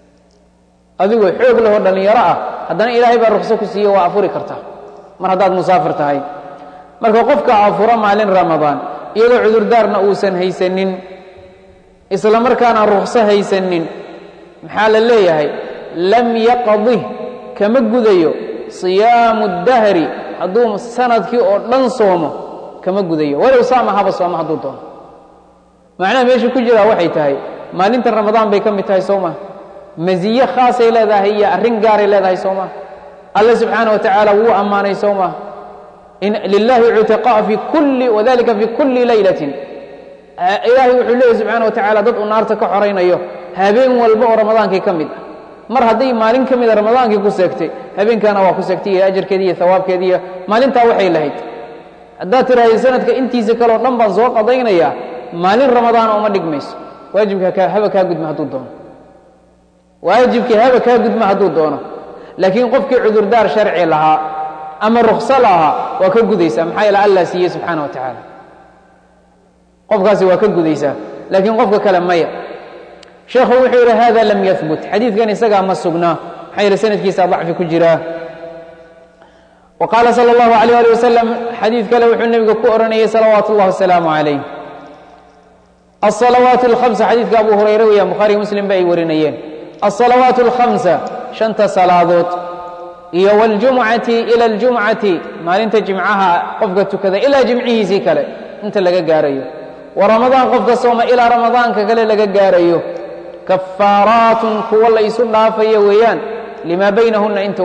adigoo xoog lahoo dhallinyaro ah haddana ilaahay baa rukso ku siiye waa afuri kartaa mar haddaad musaafir tahay marka qofka afura maalin ramadaan iyadoo cudurdaarna uusan haysanin isla markaana rukso haysanin maxaa la leeyahay lam yaqdih kama gudayo siyaamu dahri hadduu sanadkii oo dhan soomo kama gudayo walow saama haba soomo hadduu doono macnaha meesha ku jiraa waxay tahay maalintan ramadaan bay ka mid tahay soo maha maziye khaasay leedahay iyo arrin gaaray leedahay soo maha alle subxaana wa tacaala wuu ammaanay soo maha lilahi cutiqaa fi kulli wadalika fi kulli laylatin ilaahay wuxuu leeyahy subxaana wa tacaala dad uu naarta ka xoraynayo habeen walba oo ramadaankii ka mid ah mar hadday maalin ka mida ramadaankii ku seegtay habeenkaana waa ku seegtay iyo ajarkeedii iyo hawaabkeedii iyo maalintaa waxay lahayd haddaad tiraahday sanadka intiisa kale oo dhan baan soo qadaynayaa maalin ramadaana uma dhigmayso waajibka haba kaa gudma hadduu doono waajibkii haba kaa gudma hadduu doono laakiin qofkii cudurdaar sharci lahaa ama rukso lahaa waa ka gudaysaa maxaa yeele allah siiyey subxaana wa tacaala qofkaasi waa ka gudaysaa laakiin qofka kale maya sheekhu wuxuu yidhi hada lam yahbut xadiidkan isagaa ma sugnaa maxaa yeele sanadkiisa dacfi ku jiraa wa qaala sala allahu alayh ali wasalam xadiid kale wuxuu nebigu ku odhanayay salawaatu اllahi wasalaamu calayh الصلaوaaت الخمسة xadiidka abu hurayra weeyaan bukhaariy muslim ba ay warinayeen الصلaوaaت الخمسة شhanta salaadood iyo wاljumcati ilى اljumcati maalinta jimcaha qofka tukada ilaa jimcihiisii kale inta laga gaarayo wa ramadaan qofka sooma ilaa ramadaanka kale laga gaarayo kafaaraatun kuwa la isu dhaafaya weeyaan limaa baynahuna inta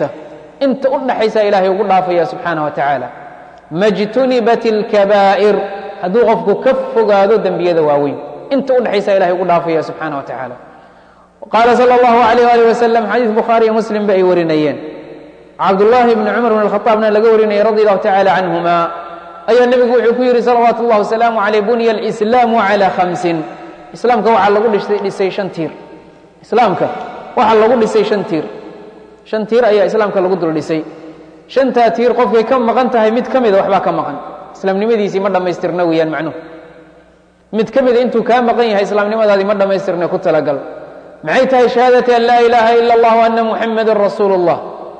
udhaxaysa ilaahay ugu dhaafaya subxaanaه wa tacaala majtunibat الكabاa'ir hadduu qofku ka fogaado dembiyada waaweyn inta udhaxaysa ilahay ugu dhaafaya subxaana wa tacaala qaala sala allahu alayh ali wasalam xadiis bukhaari iyo muslim ba ay warinayeen cabdullaahi bni cumar bn alkhaaabna laga warinayay radi allahu tacala canhuma ayaa nebigu wuxuu ku yidhi salawaatu اllah wasalaamu caleyh bunya alislaamu calaa khamsin islaamka waxaa lagu dhisay shan tiir islaamka waxaa lagu dhisay shan tiir ayaa islaamka lagu dul dhisay shantaa tiir qofkay ka maqan tahay mid ka mida waxbaa ka maqan islaamnimadiisii ma dhammaystirna weeyaan macnuhu mid ka mida intuu kaa maqan yahay islaamnimadaadii ma dhammaystirna ku talagal maxay tahay shahaadati an laa ilaaha ila اllah wa anna muxamadan rasuulu اllah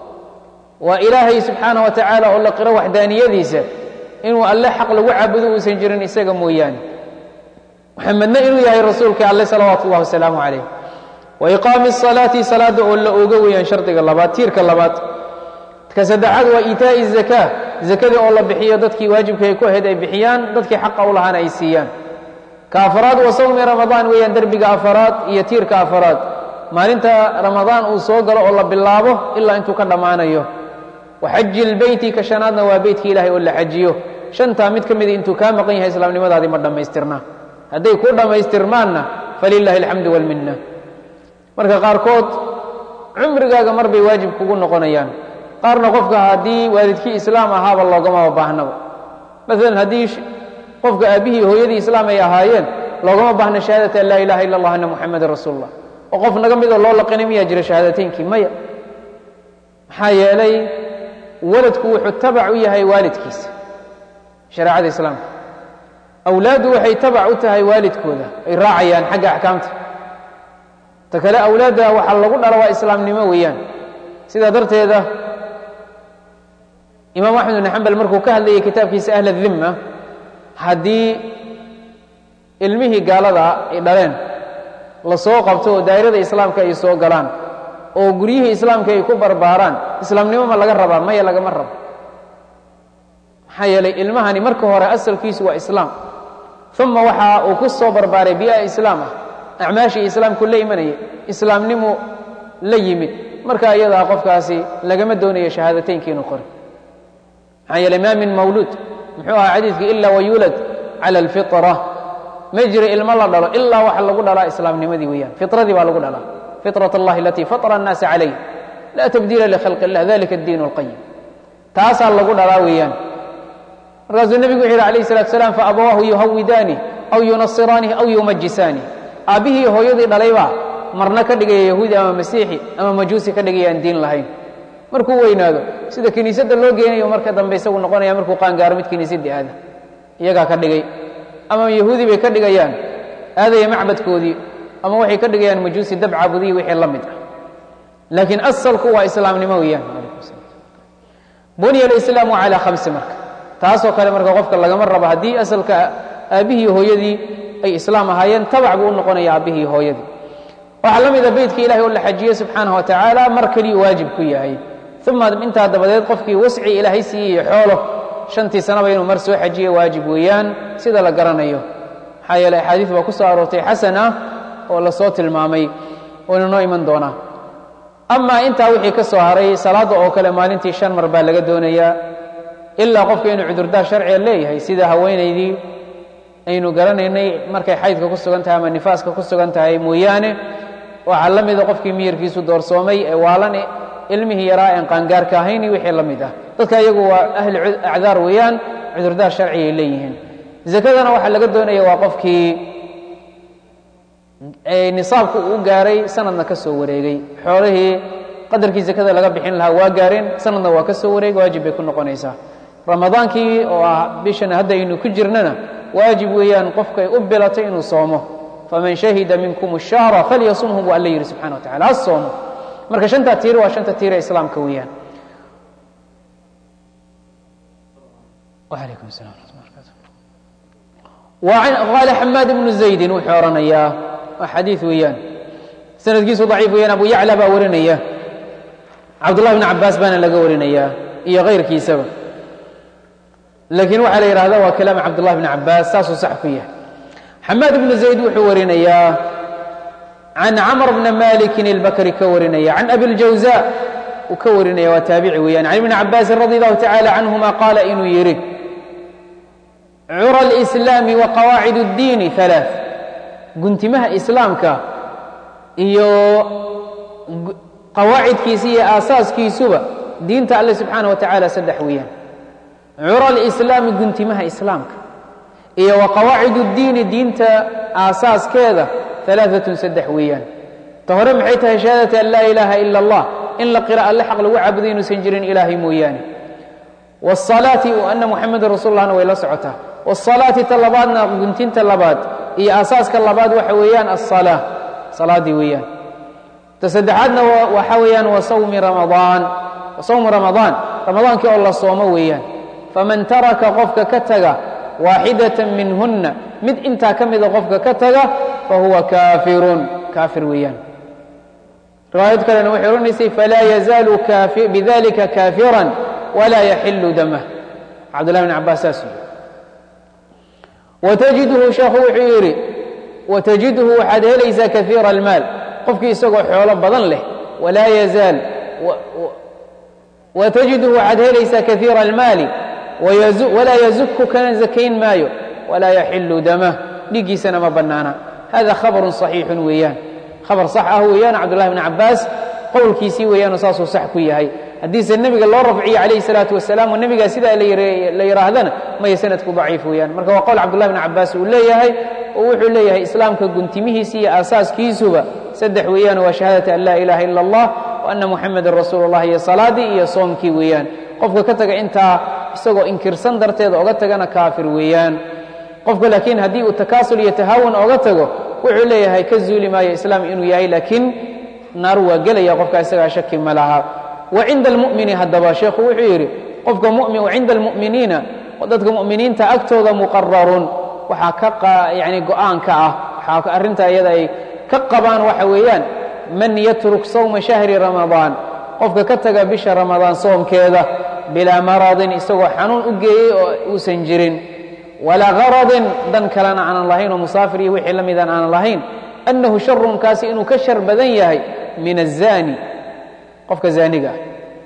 waa ilaahay subxaanaه wa tacaala oo la qiro waxdaaniyadiisa inuu alle xaq lagu caabudo uusan jirin isaga mooyaane muxamedna inuu yahay rasuulkii alle salawaatu اllah wasalaamu calayh wa iqaami الصalaati salaada oo la oga weeyaan shardiga labaad tiirka labaad ka saddexaad waa iitaa'i الzaka zakadii oo la bixiyo dadkii waajibka ay ku ahayd ay bixiyaan dadkii xaqa u lahaana ay siiyaan ka afaraad wa sawmi ramadaan weeyaan derbiga afaraad iyo tiirka afaraad maalinta ramadaan uu soo galo oo la bilaabo ilaa intuu ka dhammaanayo wa xaji اlbeyti ka shanaadna waa beytkii ilahay oo la xajiyo shantaa mid ka mida intuu kaa maqan yahay islaamnimadaadii ma dhammaystirna hadday ku dhammaystirmaanna falilahi alxamdu wاlminna marka qaarkood cumrigaaga mar bay waajib kugu noqonayaan qaarna qofka haddii waalidkii islaam ahaaba loogamaba baahnaba maalan haddii qofka aabbihii hooyadii islaam ay ahaayeen loogama baahna shahaadata an laa ilaha ila اllah anna muxamadan rasuul اllah oo qof naga midoo loo laqinay miyaa jira shahaadateynkii maya maxaa yeelay waladku wuxuu tabac u yahay waalidkiisa shareecada islaamka awlaaddu waxay tabac u tahay waalidkooda ay raacayaan xagga axkaamta ta kale awlaadda waxaa lagu dhala waa islaamnimo weeyaan sidaa darteeda imaam axmed bn xambal markuu ka hadlayay kitaabkiisa ahl الdima haddii ilmihii gaalada ay dhaleen la soo qabto oo daa'irada islaamka ay soo galaan oo guryihii islaamka ay ku barbaaraan islaamnimo ma laga rabaa maya lagama rabo maxaa yeelay ilmahani marka hore asalkiisu waa islaam uma waxa uu ku soo barbaaray biyaha islaam ah acmaashii islaamku la imanayay islaamnimu la yimid marka iyadaa qofkaasi lagama doonayo shahaadateynki inuu qori maxaa yeelay ma min mawluud muxuu ahaa xadiidkii ila wayulad cala alfitra ma jiro ilmo la dhalo ilaa waxa lagu dhalaa islaamnimadii weeyaan fitradii baa lagu dhalaa fitrat allahi alatii fatara annaasa calayh laa tabdiila likhalqi illah dalika addiin اlqayim taasaa lagu dhalaa weeyaan markaasuu nebigu wuxu yidhi alayh الsalatu asalaam faabawaahu yuhawidaani aw yunasiraani aw yumajisaani aabbihii hooyadii dhalaybaa marna ka dhigaya yahuudi ama masiixi ama majuusi ka dhigaya aan diin lahayn markuu weynaado sida kiniisadda loo geenayo marka dambe isagu noqonaya markuu qaangaaro mid kiniisaddii aada iyagaa ka dhigay ama yahuudi bay ka dhigayaan aadaya macbadkoodii ama waxay ka dhigayaan majuusi dab caabudiyi wixii la mid ah laakiin asalku waa islaamnimo weeyaan bunya alislaamu calaa khamsi marka taasoo kale marka qofka lagama rabo haddii asalka aabbihii hooyadii ay islaam ahaayeen tabac buu u noqonaya aabbihii hooyadii waxaa la mida beytka ilahay oo la xajiye subxaanaه wa tacaala mar keliyu waajib ku yahay uma intaa dabadeed qofkii wasci ilaahay siiyey xoolo shantii sanaba inuu mar soo xajiye waajib weeyaan sida la garanayo maxaa yeele axaadiis baa ku soo aroortay xasan ah oo lasoo tilmaamay wayna noo iman doonaa amaa intaa wixii ka soo haray salaadda oo kale maalintii 5 mar baa laga doonayaa ilaa qofka inuu cudurdaar sharciga leeyahay sida haweenaydii aynu garanaynay markay xaydka ku sugan tahay ama nifaaska ku sugan tahay mooyaane waxaa la mida qofkii miyirkiisu doorsoomay ee waalan ilmihii yaraa aan qaangaarka ahayn wixii la mid ah dadka iyagu waa ahli acdaar weeyaan cudurdaar sharciga ay leeyihiin zakadana waxaa laga doonaya waa qofkii nisaabku uu gaaray sanadna ka soo wareegay xoolihii qadarkii zakada laga bixin lahaa waa gaareen sanadna waa ka soo wareegay waajib bay ku noqonaysaa ramadaankii oo ah bishan hadda aynu ku jirnana waajib weeyaan qofkay u bilatay inuu soomo faman shahida minkum الshahra falyasumhu buu alla yidhi subxana wa tacala ha soomo marka shanta tiir waa shanta tiir ee islaamka weeyaan وعليكم السلام ورحمة الله وبركاته وقال حماد بن زيد wuxuu oranayaa waa xadiiث weeyaan sanadkiisu ضaciif weeyaan abu yacla baa warinaya cabdullahi bn cabaas baana laga warinaya iyo kayrkiisaba laakiin waxaa la yidhahda waa kalaam cabdullahi bn cabaas saasuu sax ku yahay xamaad bnu zayd wuxuu warinayaa can camr bna malikin اlbakri ka warinaya can abi اljawza uu ka warinaya waa taabici weeyaan can ibni cabaasin radi allahu tacala canhuma qaala inuu yidhi cura اlإslaami wa qawaacid اddiini ثalaaث guntimaha islaamka iyo qawaacidkiisa iyo aasaaskiisuba diinta alle subxaanaه wa tacala 3 weeyaan cura اlإslaami guntimaha islaamka iyo wa qawaacid اddiini diinta aasaaskeeda 3 weeyaan ta hore maxay tahay shahaadati an laa ilaaha ila اllah in la qira alle xaq lagu caabudo inuusan jirin ilaahay mooyaane wالصalaati ana muxameda rasuul lahna way la socotaa wالصalaati ta labaadna guntinta labaad iyo aasaaska labaad waxa weeyaan aلصalaa salaadii weeyaan ta saddexaadna waxa weeyaan wa sawmi ramadaan ramadaankii oo la soomo weeyaan faman taraka qofka ka taga waaxidatan minhunna mid intaa ka mida qofka ka taga fahuwa kaafirun kaafir weeyaan riwaayad kalena waxay oranaysay falaa yazaalu bidalika kaafiran walaa yaxilu damah cabdullahi bn cabaas saas yidhi watajiduhu sheekhu wuxuu yidhi watajiduhu waxaad helaysaa kaiira almaal qofkii isagoo xoolo badan leh walaa yazaal watajiduhu waxaad helaysaa kaiira almaali walaa yazuku kana zakayn maayo walaa yaxilu damah dhiiggiisana ma bannaana hada khabarun صaxiixun weeyaan khabar sax ah weeyaan cabdullahi bn cabaas qowlkiisii weeyaanoo saasuu sax ku yahay haddiise nebiga loo rafciye calayhi الsalaaةu wasalaam oo nebigaa sidaa la yidhaahdana maya sanadku daciif weeyaan marka waa qowl cabdullahi bn cabaas uu leeyahay oo wuxuu leeyahay islaamka guntimihiisi iyo aasaaskiisuba 3 weeyaan waa shahaadati an laa ilaha ila اllah wa ana muxamedan rasuulu اllah iyo salaadii iyo soomkii weeyaan qofka ka taga intaa isagoo inkirsan darteeda oga tagana kaafir weeyaan qofka laakiin haddii uu takaasul iyo tahaawun oga tago wuxuu leeyahay ka zuuli maayo islaam inuu yahay laakiin naar waa gelaya qofka isagaa shaki ma laha wacinda almu'mini haddaba sheekhu wuxuu yidhi qofka cinda almu'miniina dadka mu'miniinta agtooda muqararun waxaa yani go'aanka ah waxaa arrintaa iyada ay ka qabaan waxa weeyaan man yatruk sawma shahri ramadaan qofka ka taga bisha ramadaan soomkeeda bilaa maradin isagoo xanuun u geeyey oo uusan jirin walaa garadin dan kalena aanan lahayn oo musaafir iyo wixii la midaan aanan lahayn annahu sharun kaasi inuu ka shar badan yahay min aلzani qofka zaaniga ah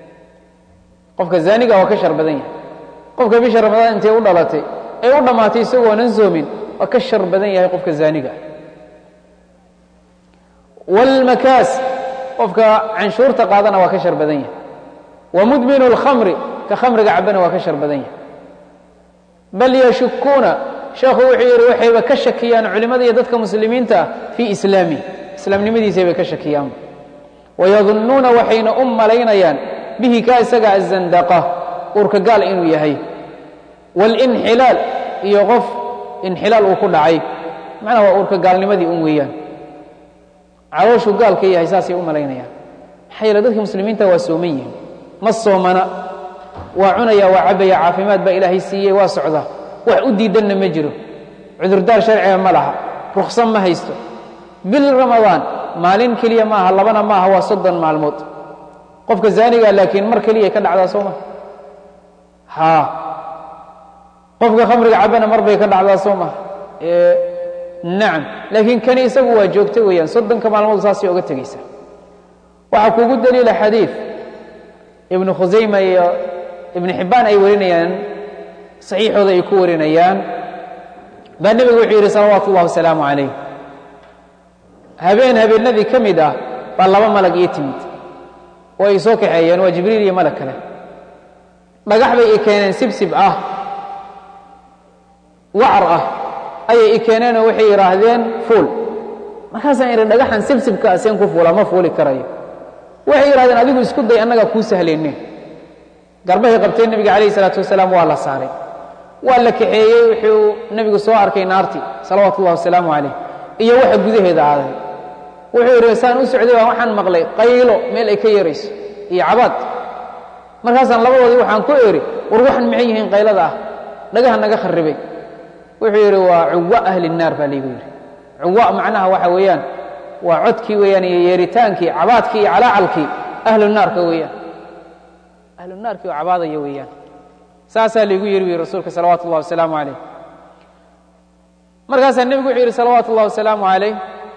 qofka zaaniga waa ka shar badan yahay qofka bisha ramadaan intay u dhalatay ay u dhammaatay isagoonan soomin waa ka shar badan yahay qofka zaaniga ah wاlmakaas qofka canshuurta qaadana waa ka shar badan yahay wamudminu اlkhamri ka khamriga cabana waa ka shar badan yahay bal yashukuuna sheekhu wuxuu yidhi waxayba ka shakiyaan culimmada iyo dadka muslimiinta fii islaamih islaamnimadiisay bay ka shakiyaan wayadunnuuna waxayna u malaynayaan bihi kaa isaga azandaqa uurka gaal inuu yahay walinxilaal iyo qof inxilaal uu ku dhacay macnaha waa uurka gaalnimadii un weeyaan calooshuu gaalka yahay saasay u malaynayaan maxaa yeele dadka muslimiinta waa sooman yihiin ma soomana waa cunaya waa cabaya caafimaad baa ilaahay siiyey waa socda wax u diidanna ma jiro cudurdaar sharciga ma laha rukhsan ma haysto bil ramadaan maalin keliya maaha labana maaha waa 30 maalmood qofka zaaniga laakiin mar keliya ka dhacdaa sooma qofka khamriga cabana mar bay ka dhacdaa sooma nacam laakiin kani isagu waa joogto weeyaan 30 maalmood saasay uga tegaysa waxaa kuugu daliila xadiid ibnu khusayma iyo ibn xibbaan ay warinayaan saxiixooda ay ku warinayaan baa nebigu wuxuu yidhi salawaatu ullahi wasalaamu calayh habeenadii ka mid ah baa 2 malag ii timid oo ay soo kaxeeyeen waa jibriil iyo malag kale dhagax bay i keeneen sibsib ah wacar ah ayay i keeneen oo waxay yidhaahdeen fuul markaasaan idhi dhagaxan sibsibka aseen ku fuula ma fuuli karayo waxay yidhahdeen adigu isku day annagaa kuu sahlayne garbahay qabteen nebiga calayhi salaatu wasalaam waa la saaray waa la kaxeeyey wuxuu nebigu soo arkay naartii salawaatu ullahi wasalaamu calayh iyo waxa gudaheeda aaday wuxuu yidhi saan u socday baa waxaan maqlay qaylo meel ay ka yeerayso iyo cabaad markaasaan labadoodii waxaan ku eri war waxan maxay yihiin qaylada ah dhagaha naga kharribay wuxuu yidhi waa cuwa ahli الnaar baa laygu yidhi cuwa macnaha waxa weeyaan waa codkii weeyaan iyo yeeritaankii cabaadkii iyo calaacalkii ahlu naarka weeyaan ahlu naarkii oo cabaadaya weeyaan saasaa laygu yidhi wi rasuulka salawaatu ullahi wasalaamu calayh markaasaa nebigu wuxuu yidhi salawaatu ullahi wasalaamu calayh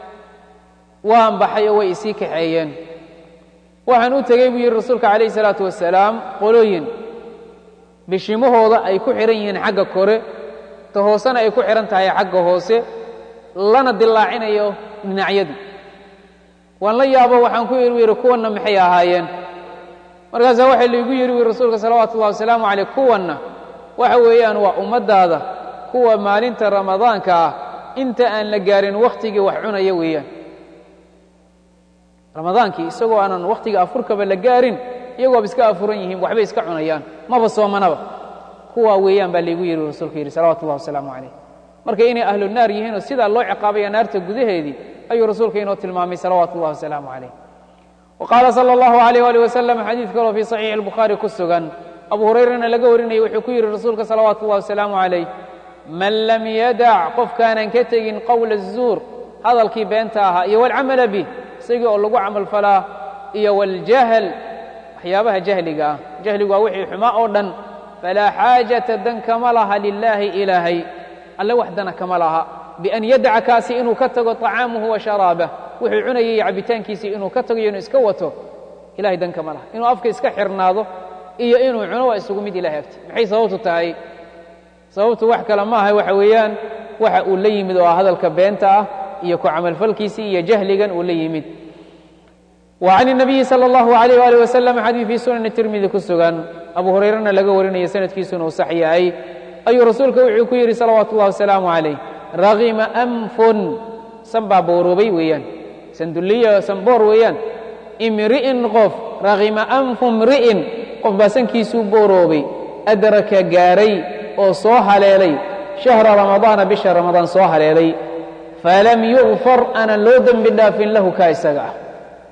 waan baxay oo way isii kaxeeyeen waxaan u tegey buu yidhi rasuulka calayhi salaatu wasalaam qolooyin bishimahooda ay ku xihan yihiin xagga kore ta hoosena ay ku xihan tahay xagga hoose lana dilaacinayo dhinacyadii waan la yaabo waxaan ku yidhi yidhi kuwanna maxay ahaayeen markaasaa waxaa laygu yidhi wi rasuulka salawaatu ullahi wasalaamu calayh kuwanna waxa weeyaan waa ummaddaada kuwa maalinta ramadaanka ah inta aan la gaarin wakhtigii wax cunaya weeyaan ramadaankii isagoo aanan wakhtiga afurkaba la gaarin iyagooba iska afuran yihiin waxbay iska cunayaan maba soomanaba kuwaa weeyaan baa laygu yidhi rasuulka yidhi salawatu ullahi wasalaamu calayh marka inay ahlu naar yihiin oo sidaa loo ciqaabaya naarta gudaheedii ayuu rasuulka inoo tilmaamay salawaatu ullahi wasalaamu calayh وqاala slى الlaه عalيه alih waslm xadiid kaloo fii صaxiixi الbukhaari ku sugan abu hurayrana laga warinayay wuxuu ku yidhi rasuulka salawaatu ullahi wasalaamu calayh man lam yadac qofkaanan ka tegin qowla الzuur hadalkii beenta ahaa iyo wاlcamala bih isagii oo lagu camal falaa iyo wاljahl waxyaabaha jahliga ah jahligu waa wixii xumaa oo dhan falaa xaajaةa dan kama laha lilaahi ilaahay alle wax dana kama laha bian yadaca kaasi inuu ka tago طacaamuhu wa sharaabah wuxuu cunayay iyo cabitaankiisii inuu ka tago iyo inuu iska wato ilahay dan kama laha inuu afka iska xirnaado iyo inuu cuno waa isugu mid ilahay agti maxay sababtu tahay sababtu wax kale maaha waxa weeyaan waxa uu la yimid oo ah hadalka beenta ah iyo ku camalfalkiisii iyo jahligan uu la yimid وعن النبي صلى الله عليه وآله وسلم xadيiث fii sunan التirmidi ku sugan abu hurayrana laga warinaya sanadkiisuna uu sax yahay ayuu rasuulka wuxuu ku yidhi salawaatu ullahi wasalaamu calayh ragima anfun san baa booroobay weeyaan sanduliya sanboor weeyaan imri'in qof ragima anfu mri'in qof baa sankiisuu booroobay adraka gaaray oo soo haleelay shahra ramadaana bisha ramadaan soo haleelay falam yugfar aanan loo dembi dhaafin lahu kaa isaga ah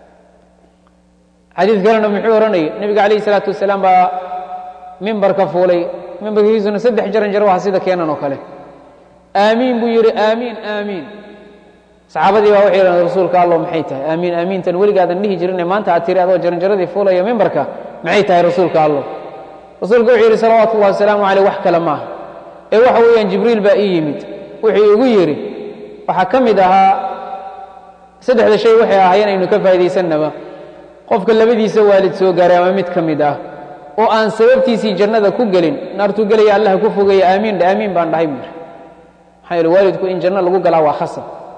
xadiid kalena muxuu ohanayay nebiga calayhi salaatu wasalaam baa mimbarka fuulay mimbarkiisuna 3 jaranjar waha sida keenan oo kale aamiin buu yidhi aamiin aamiin saxaabadii baa waxay yidhahdeen rasuulka allow maxay tahay aamiin aamiintan weligaadan dhihi jirine maanta aad tiri adoo jaranjaradii fuulaya mimbarka maxay tahay rasuulka allow rasuulka wuxuu yidhi salawaatu ullahi wasalaamu caleyh wax kale maaha ee waxa weeyaan jibriil baa ii yimid wuxuu igu yidhi waxaa ka mid ahaa 3 shay waxay ahaayeen aynu ka faa'idaysannaba qofka labadiisa waalid soo gaaray ama mid ka mid ah oo aan sababtiisii jannada ku gelin naartuu gelaya allah ku fogeeya aamiin aamiin baan dhahay buu yidhi maxaa yeele waalidku in janno lagu galaa waa khasab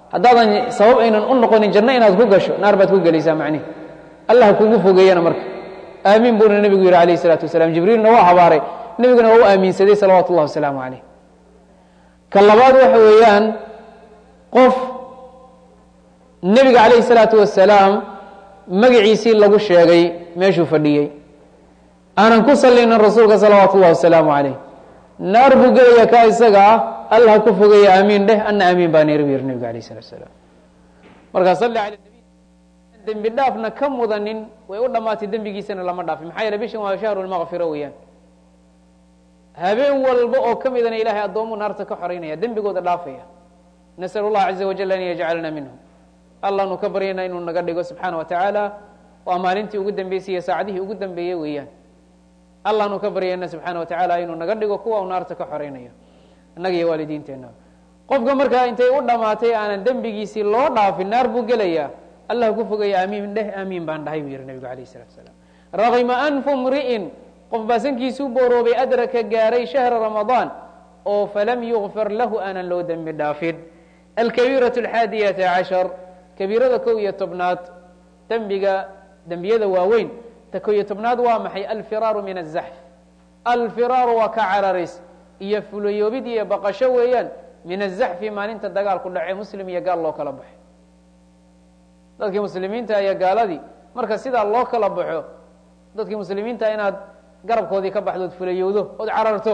haddaadan sabab aynan u noqonin janno inaad ku gasho naar baad ku gelaysaa macnihi allah kugu fogeeyana marka aamiin buuna nebigu yidhi alayh الsalaatu wasalaam jibriilna waa habaaray nebiguna waa u aaminsaday salawaatu اllah wasalaamu calayh ka labaad waxa weeyaan qof nebiga calayh الsalaatu wasalaam magaciisii lagu sheegay meeshuu fadhiyey aanan ku sallaynin rasuulka salawaatu اllah wasalaamu calayh naar buu gelaya ka isaga ah allah ku fogeeya aamiin dheh ana aamiin baa neer bu yiri nebiga alayh الsalatu wasalaam markaa salli cala nabi dembi dhaafna ka mudanin way u dhammaatay dembigiisana lama dhaafin maxaa yeele bishan waa shahru lmaqfira weeyaan habeen walba oo ka midana ilahay addoomu naarta ka xoreynaya dembigooda dhaafaya nasal اllah caza wajal an yajcalna minhum allahnu ka baryayna inuu naga dhigo subxaana wa tacaala waa maalintii ugu dambeysay iyo saacadihii ugu dambeeyey weeyaan allahnu ka baryayna subxaana wa tacaala inuu naga dhigo kuwa u naarta ka xoreynayo innaga iyo waalidiinteena qofka markaa intay u dhammaatay aanan dembigiisii loo dhaafin naar buu gelayaa allah ku fogaya aamiin dheh aamiin baan dhahay buu yihi nebigu alayh الsalatu wasalaam ragima anfu mri'in qof baa sankiisuu booroobay adraka gaaray shahra ramadaan oo falam yugfar lahu aanan loo dembi dhaafin alkabiiraة اxaadiyata cashar kabiirada 11aad dembiyada waaweyn ta 11aad waa maxay alfiraaru min الzaxf alfiraaru waa ka cararis iyo fulayoobid iyo baqasho weeyaan min الzaxfi maalinta dagaalku dhace muslim iyo gaal loo kala baxo dadkii muslimiinta iyo gaaladii marka sidaa loo kala baxo dadkii muslimiinta inaad garabkoodii ka baxdo od fulayowdo ood cararto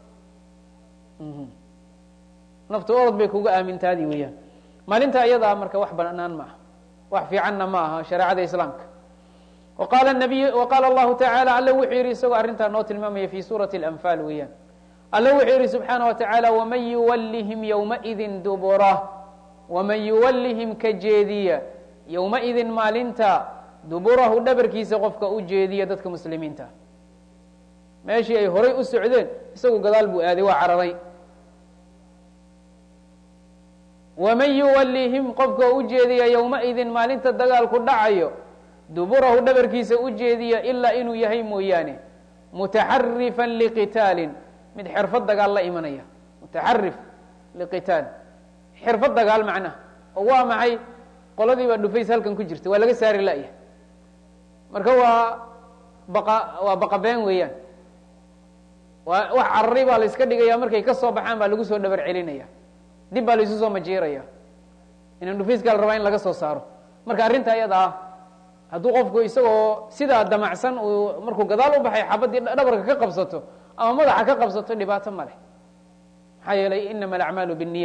naftu orod bay kuga aamintaadii weeyaan maalinta iyadaa marka wax banaan ma aha wax fiicanna ma aha shareecada islaamka waqaala allahu tacaala alle wuxuu yidhi isagoo arrintaa noo tilmaamaya fi suurati اlanfaal weeyaan alle wuxuu yidhi subxaana wa tacaala waman yuwallihim ywmaidin duburah waman yuwallihim ka jeediya yowmaidin maalinta duburahu dhabarkiisa qofka u jeediya dadka muslimiinta meeshii ay horay u socdeen isagu gadaal buu aaday waa cararay waman yuwallihim qofka u jeediya yowmaidin maalinta dagaalku dhacayo duburahu dhabarkiisa u jeediya ilaa inuu yahay mooyaane mutaxarifan liqitaalin mid xirfad dagaal la imanaya mutaxarif liqitaal xirfad dagaal macnaha oo waa maxay qoladii baa dhufays halkan ku jirta waa laga saari la'ya marka waa baqabeen weeyaan wax cararay baa la iska dhigaya markay ka soo baxaan baa lagu soo dhabar celinaya dib baa la isu soo majeeraya inaan dhufayska la rabaa in laga soo saaro marka arrinta ayada ah hadduu qofku isagoo sidaa damacsan uu markuu gadaal u baxay xabaddii dhabarka ka qabsato ama madaxa ka qabsato dhibaato ma leh maxaa yeelay inama alacmaalu bniya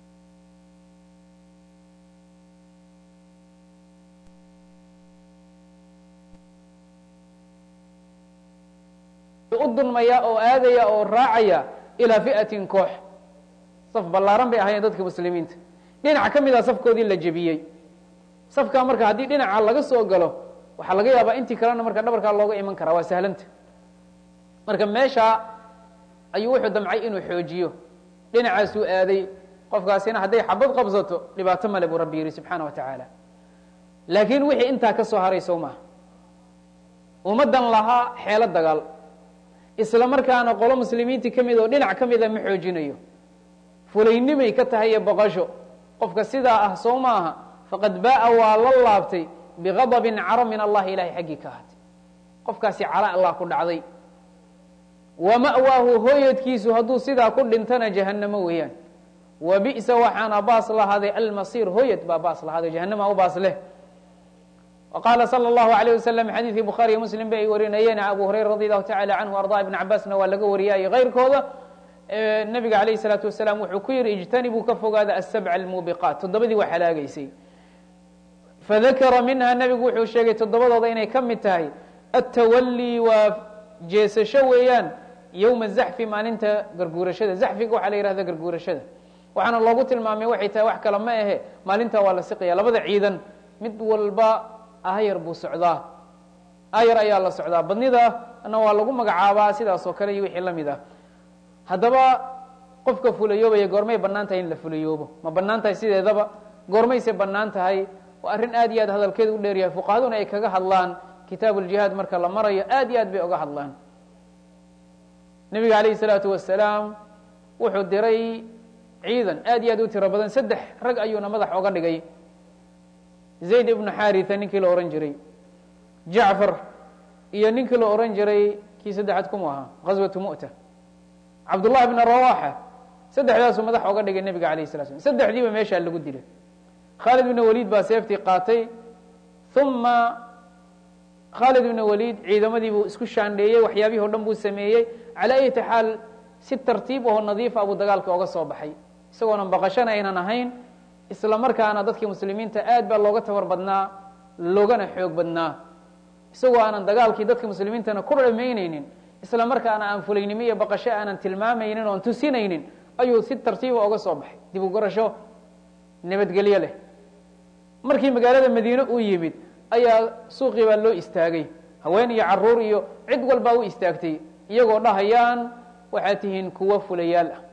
u dunmaya oo aadaya oo raacaya ilaa fi'atin koox saf ballaaran bay ahaayeen dadka muslimiinta dhinac ka mid a safkoodii la jebiyey safkaa marka haddii dhinaca laga soo galo waxaa laga yaabaa intii kalena marka dhabarkaa looga iman karaa waa sahlanta marka meeshaa ayuu wuxuu damcay inuu xoojiyo dhinacaasuu aaday qofkaasina hadday xabad qabsato dhibaato male buu rabbi yihi subxaana wa tacaala laakiin wixii intaa ka soo haray sow maaha ummaddan lahaa xeelo dagaal isla markaana qolo muslimiintii ka mid oo dhinac ka mida ma xoojinayo fulaynimay ka tahay iyo boqosho qofka sidaa ah sow ma aha faqad baa'a waa la laabtay bigadabin caro min allahi ilahay xaggii ka ahaatay qofkaasi caro allah ku dhacday wa ma'waahu hooyadkiisu hadduu sidaa ku dhintana jahannamo weeyaan wa bi'sa waxaana baas lahaaday almasiir hooyad baa baas lahaaday jahannama u baas leh وqاla slى الlه عlيه وsلم xadiثkii bukhaariyo mslim ba ay warinayeen abu hurayra radi allahu tacalى canhu arضa ibn cabaasna waa laga wariyay kayrkooda nebiga alayh الsalaatu wasalaam wuxuu ku yihi ijtanibuu ka fogaada asabc اlmuubiqaat toddobadii waa halaagaysay fadakara minha nebigu wuxuu sheegay toddobadooda inay ka mid tahay atawalii waa jeesasho weeyaan ywma zaxfi maalinta garguurashada zaxfiga waxaa la yihahda garguurashada waxaana loogu tilmaamay waxay tahay wax kale ma ahe maalinta waa la siqaya labada ciidan mid walba ayar buu socdaa ayar ayaa la socdaa badnidana waa lagu magacaabaa sidaas oo kale iyo wixii la mid ah haddaba qofka fulayoobaya goormay bannaan tahay in la fulayoobo ma bannaan tahay sideedaba goormayse bannaan tahay waa arrin aad iyo aad hadalkeeda u dheer yahay fuqahaduna ay kaga hadlaan kitaabu ljihaad marka la marayo aad iyo aad bay oga hadlaan nebiga calayhi salaatu wasalaam wuxuu diray ciidan aad iyo aad u tiro badan 3 rag ayuuna madax oga dhigay zayd ibnu xaritha ninkii la ohan jiray jacfar iyo ninkii la ohan jiray kii saddexaad kumu ahaa ghaswatu mu'ta cabdullahi bn rawaxa saddexdaasuu madax oga dhigay nebiga alayh الsala slam saddexdiiba meeshaa lagu dilay khaalid ibn waliid baa seeftii qaatay uma khaalid ibn waliid ciidamadii buu isku shaandheeyey waxyaabihii o dhan buu sameeyey calaa ayati xaal si tartiib aho nadiifa abuu dagaalka oga soo baxay isagoonan baqashana aynan ahayn isla markaana dadkii muslimiinta aad baa looga tabar badnaa loogana xoog badnaa isagoo aanan dagaalkii dadka muslimiintana ku dhamaynaynin isla markaana aan fulaynimo iyo baqasho aanan tilmaamaynin oon tusinaynin ayuu si tartiiba oga soo baxay dib u garasho nabadgelyo leh markii magaalada madiine uu yimid ayaa suuqii baa loo istaagay haween iyo caruur iyo cid walbaa u istaagtay iyagoo dhahayaan waxaad tihiin kuwo fulayaal ah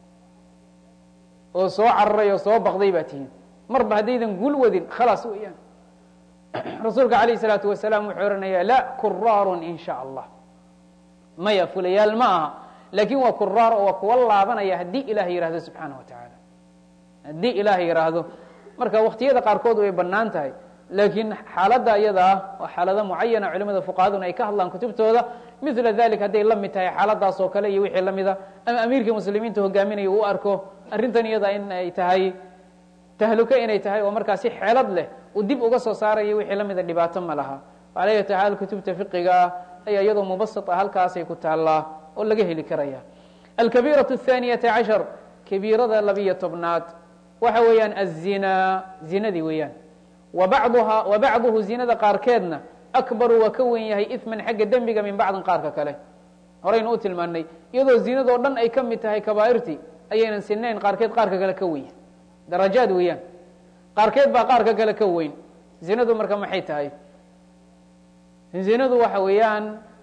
oo soo cararay oo soo baqday baa tihiin marba haddaydan gul wadin khalaas weeyaan rasuulka alayh الsalaatu wasalaam wuxuu oranayaa la kuraarun in sha allah maya fulayaal ma aha laakin waa kuraar oo waa kuwa laabanaya haddii ilahay yihahdo subxaanaه wa tacaala haddii ilahay yidhaahdo marka waktiyada qaarkood way banaan tahay laakiin xaaladda iyada ah waa xaalado mucayana culimada fuqahaduna ay ka hadlaan kutubtooda mila dalik hadday la mid tahay xaaladaas oo kale iyo wixii lamida ama amiirkii muslimiinta hogaaminaya uu arko arrintan iyada in ay tahay tahluko inay tahay oo markaa si xeelad leh uu dib uga soo saarayo wixii lamida dhibaato ma laha ala ayati xaal kutubta fiqiga ah ayaa iyadoo mubasita halkaasay ku taallaa oo laga heli karaya alkabiiraة الثaaniyaةa caشhar kabiirada 12aad waxa weeyaan aلzinaa zinadii weeyaan wa bacduhu zinada qaarkeedna akbaru waa ka wen yahay iثman xagga dembiga min bacdin qaarka kale horaynu u tilmaanay iyadoo zinadoo dhan ay ka mid tahay kabaa'irtii ayaynan sinayn qaarkeed qaarka kale ka weyn darajaad weeyaan qaarkeed baa qaarka kale ka weyn zinadu marka maxay tahay zinadu waxa weeyaan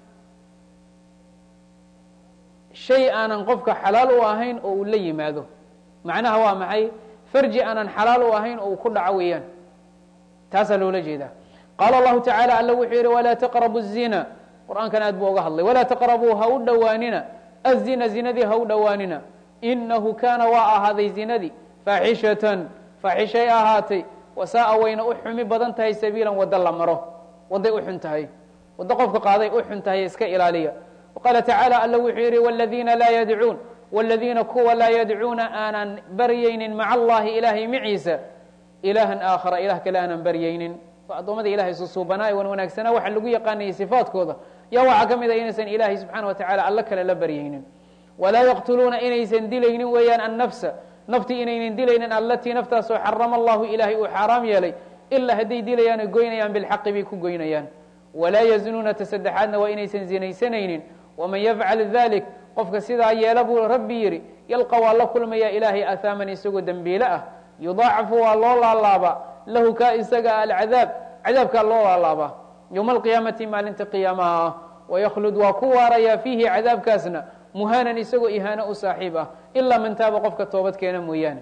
shay aanan qofka xalaal u ahayn oo uu la yimaado macnaha waa maxay farji aanan xalaal u ahayn oo uu ku dhaco weeyaan taasaa loola jeedaa qaala allahu tacaala alla wuxuu yidhi walaa taqrabu الzina qur'aankan aad buu oga hadlay walaa taqrabuu ha u dhowaanina azina zinadii ha u dhowaanina inahu kaana waa ahaaday zinadii faaxishatan faaxishay ahaatay wasaaa wayna u xumi badan tahay sabiilan waddo la maro wadday u xun tahay waddo qofka qaaday u xun tahay iska ilaaliya qaala tacaala alla wuxuu yidhi wladiina laa yadcuun wladiina kuwa laa yadcuuna aanan baryaynin maca allahi ilaahay maciisa ilaahan aakhara ilah kale aanan baryaynin waa addoommada ilahay susuubanaa ee wan wanaagsanaa waxa lagu yaqaanayay sifaadkooda yaa waxaa ka mid a inaysan ilaahay subxaana wa tacala alla kale la baryaynin walaa yaqtuluuna inaysan dilaynin weeyaan annafsa naftii inaynan dilaynin allatii naftaasoo xarama allahu ilaahay uu xaaraam yeelay ilaa hadday dilayaan oy goynayaan bilxaqi bay ku goynayaan walaa yazinuuna ta saddexaadna waa inaysan zinaysanaynin waman yafcal dalik qofka sidaa yeela buu rabbi yidhi yalqa waa la kulmaya ilaahay ahaaman isagoo dembiile ah yudaacafu waa loo laalaabaa lahu kaa isaga alcadaab cadaabkaa loo laalaabaa yowma alqiyaamati maalinta qiyaamaha ah waykhlud waa ku waarayaa fiihi cadaabkaasna muhaanan isagoo ihaano u saaxiib ah ilaa man taaba qofka toobad keena mooyaane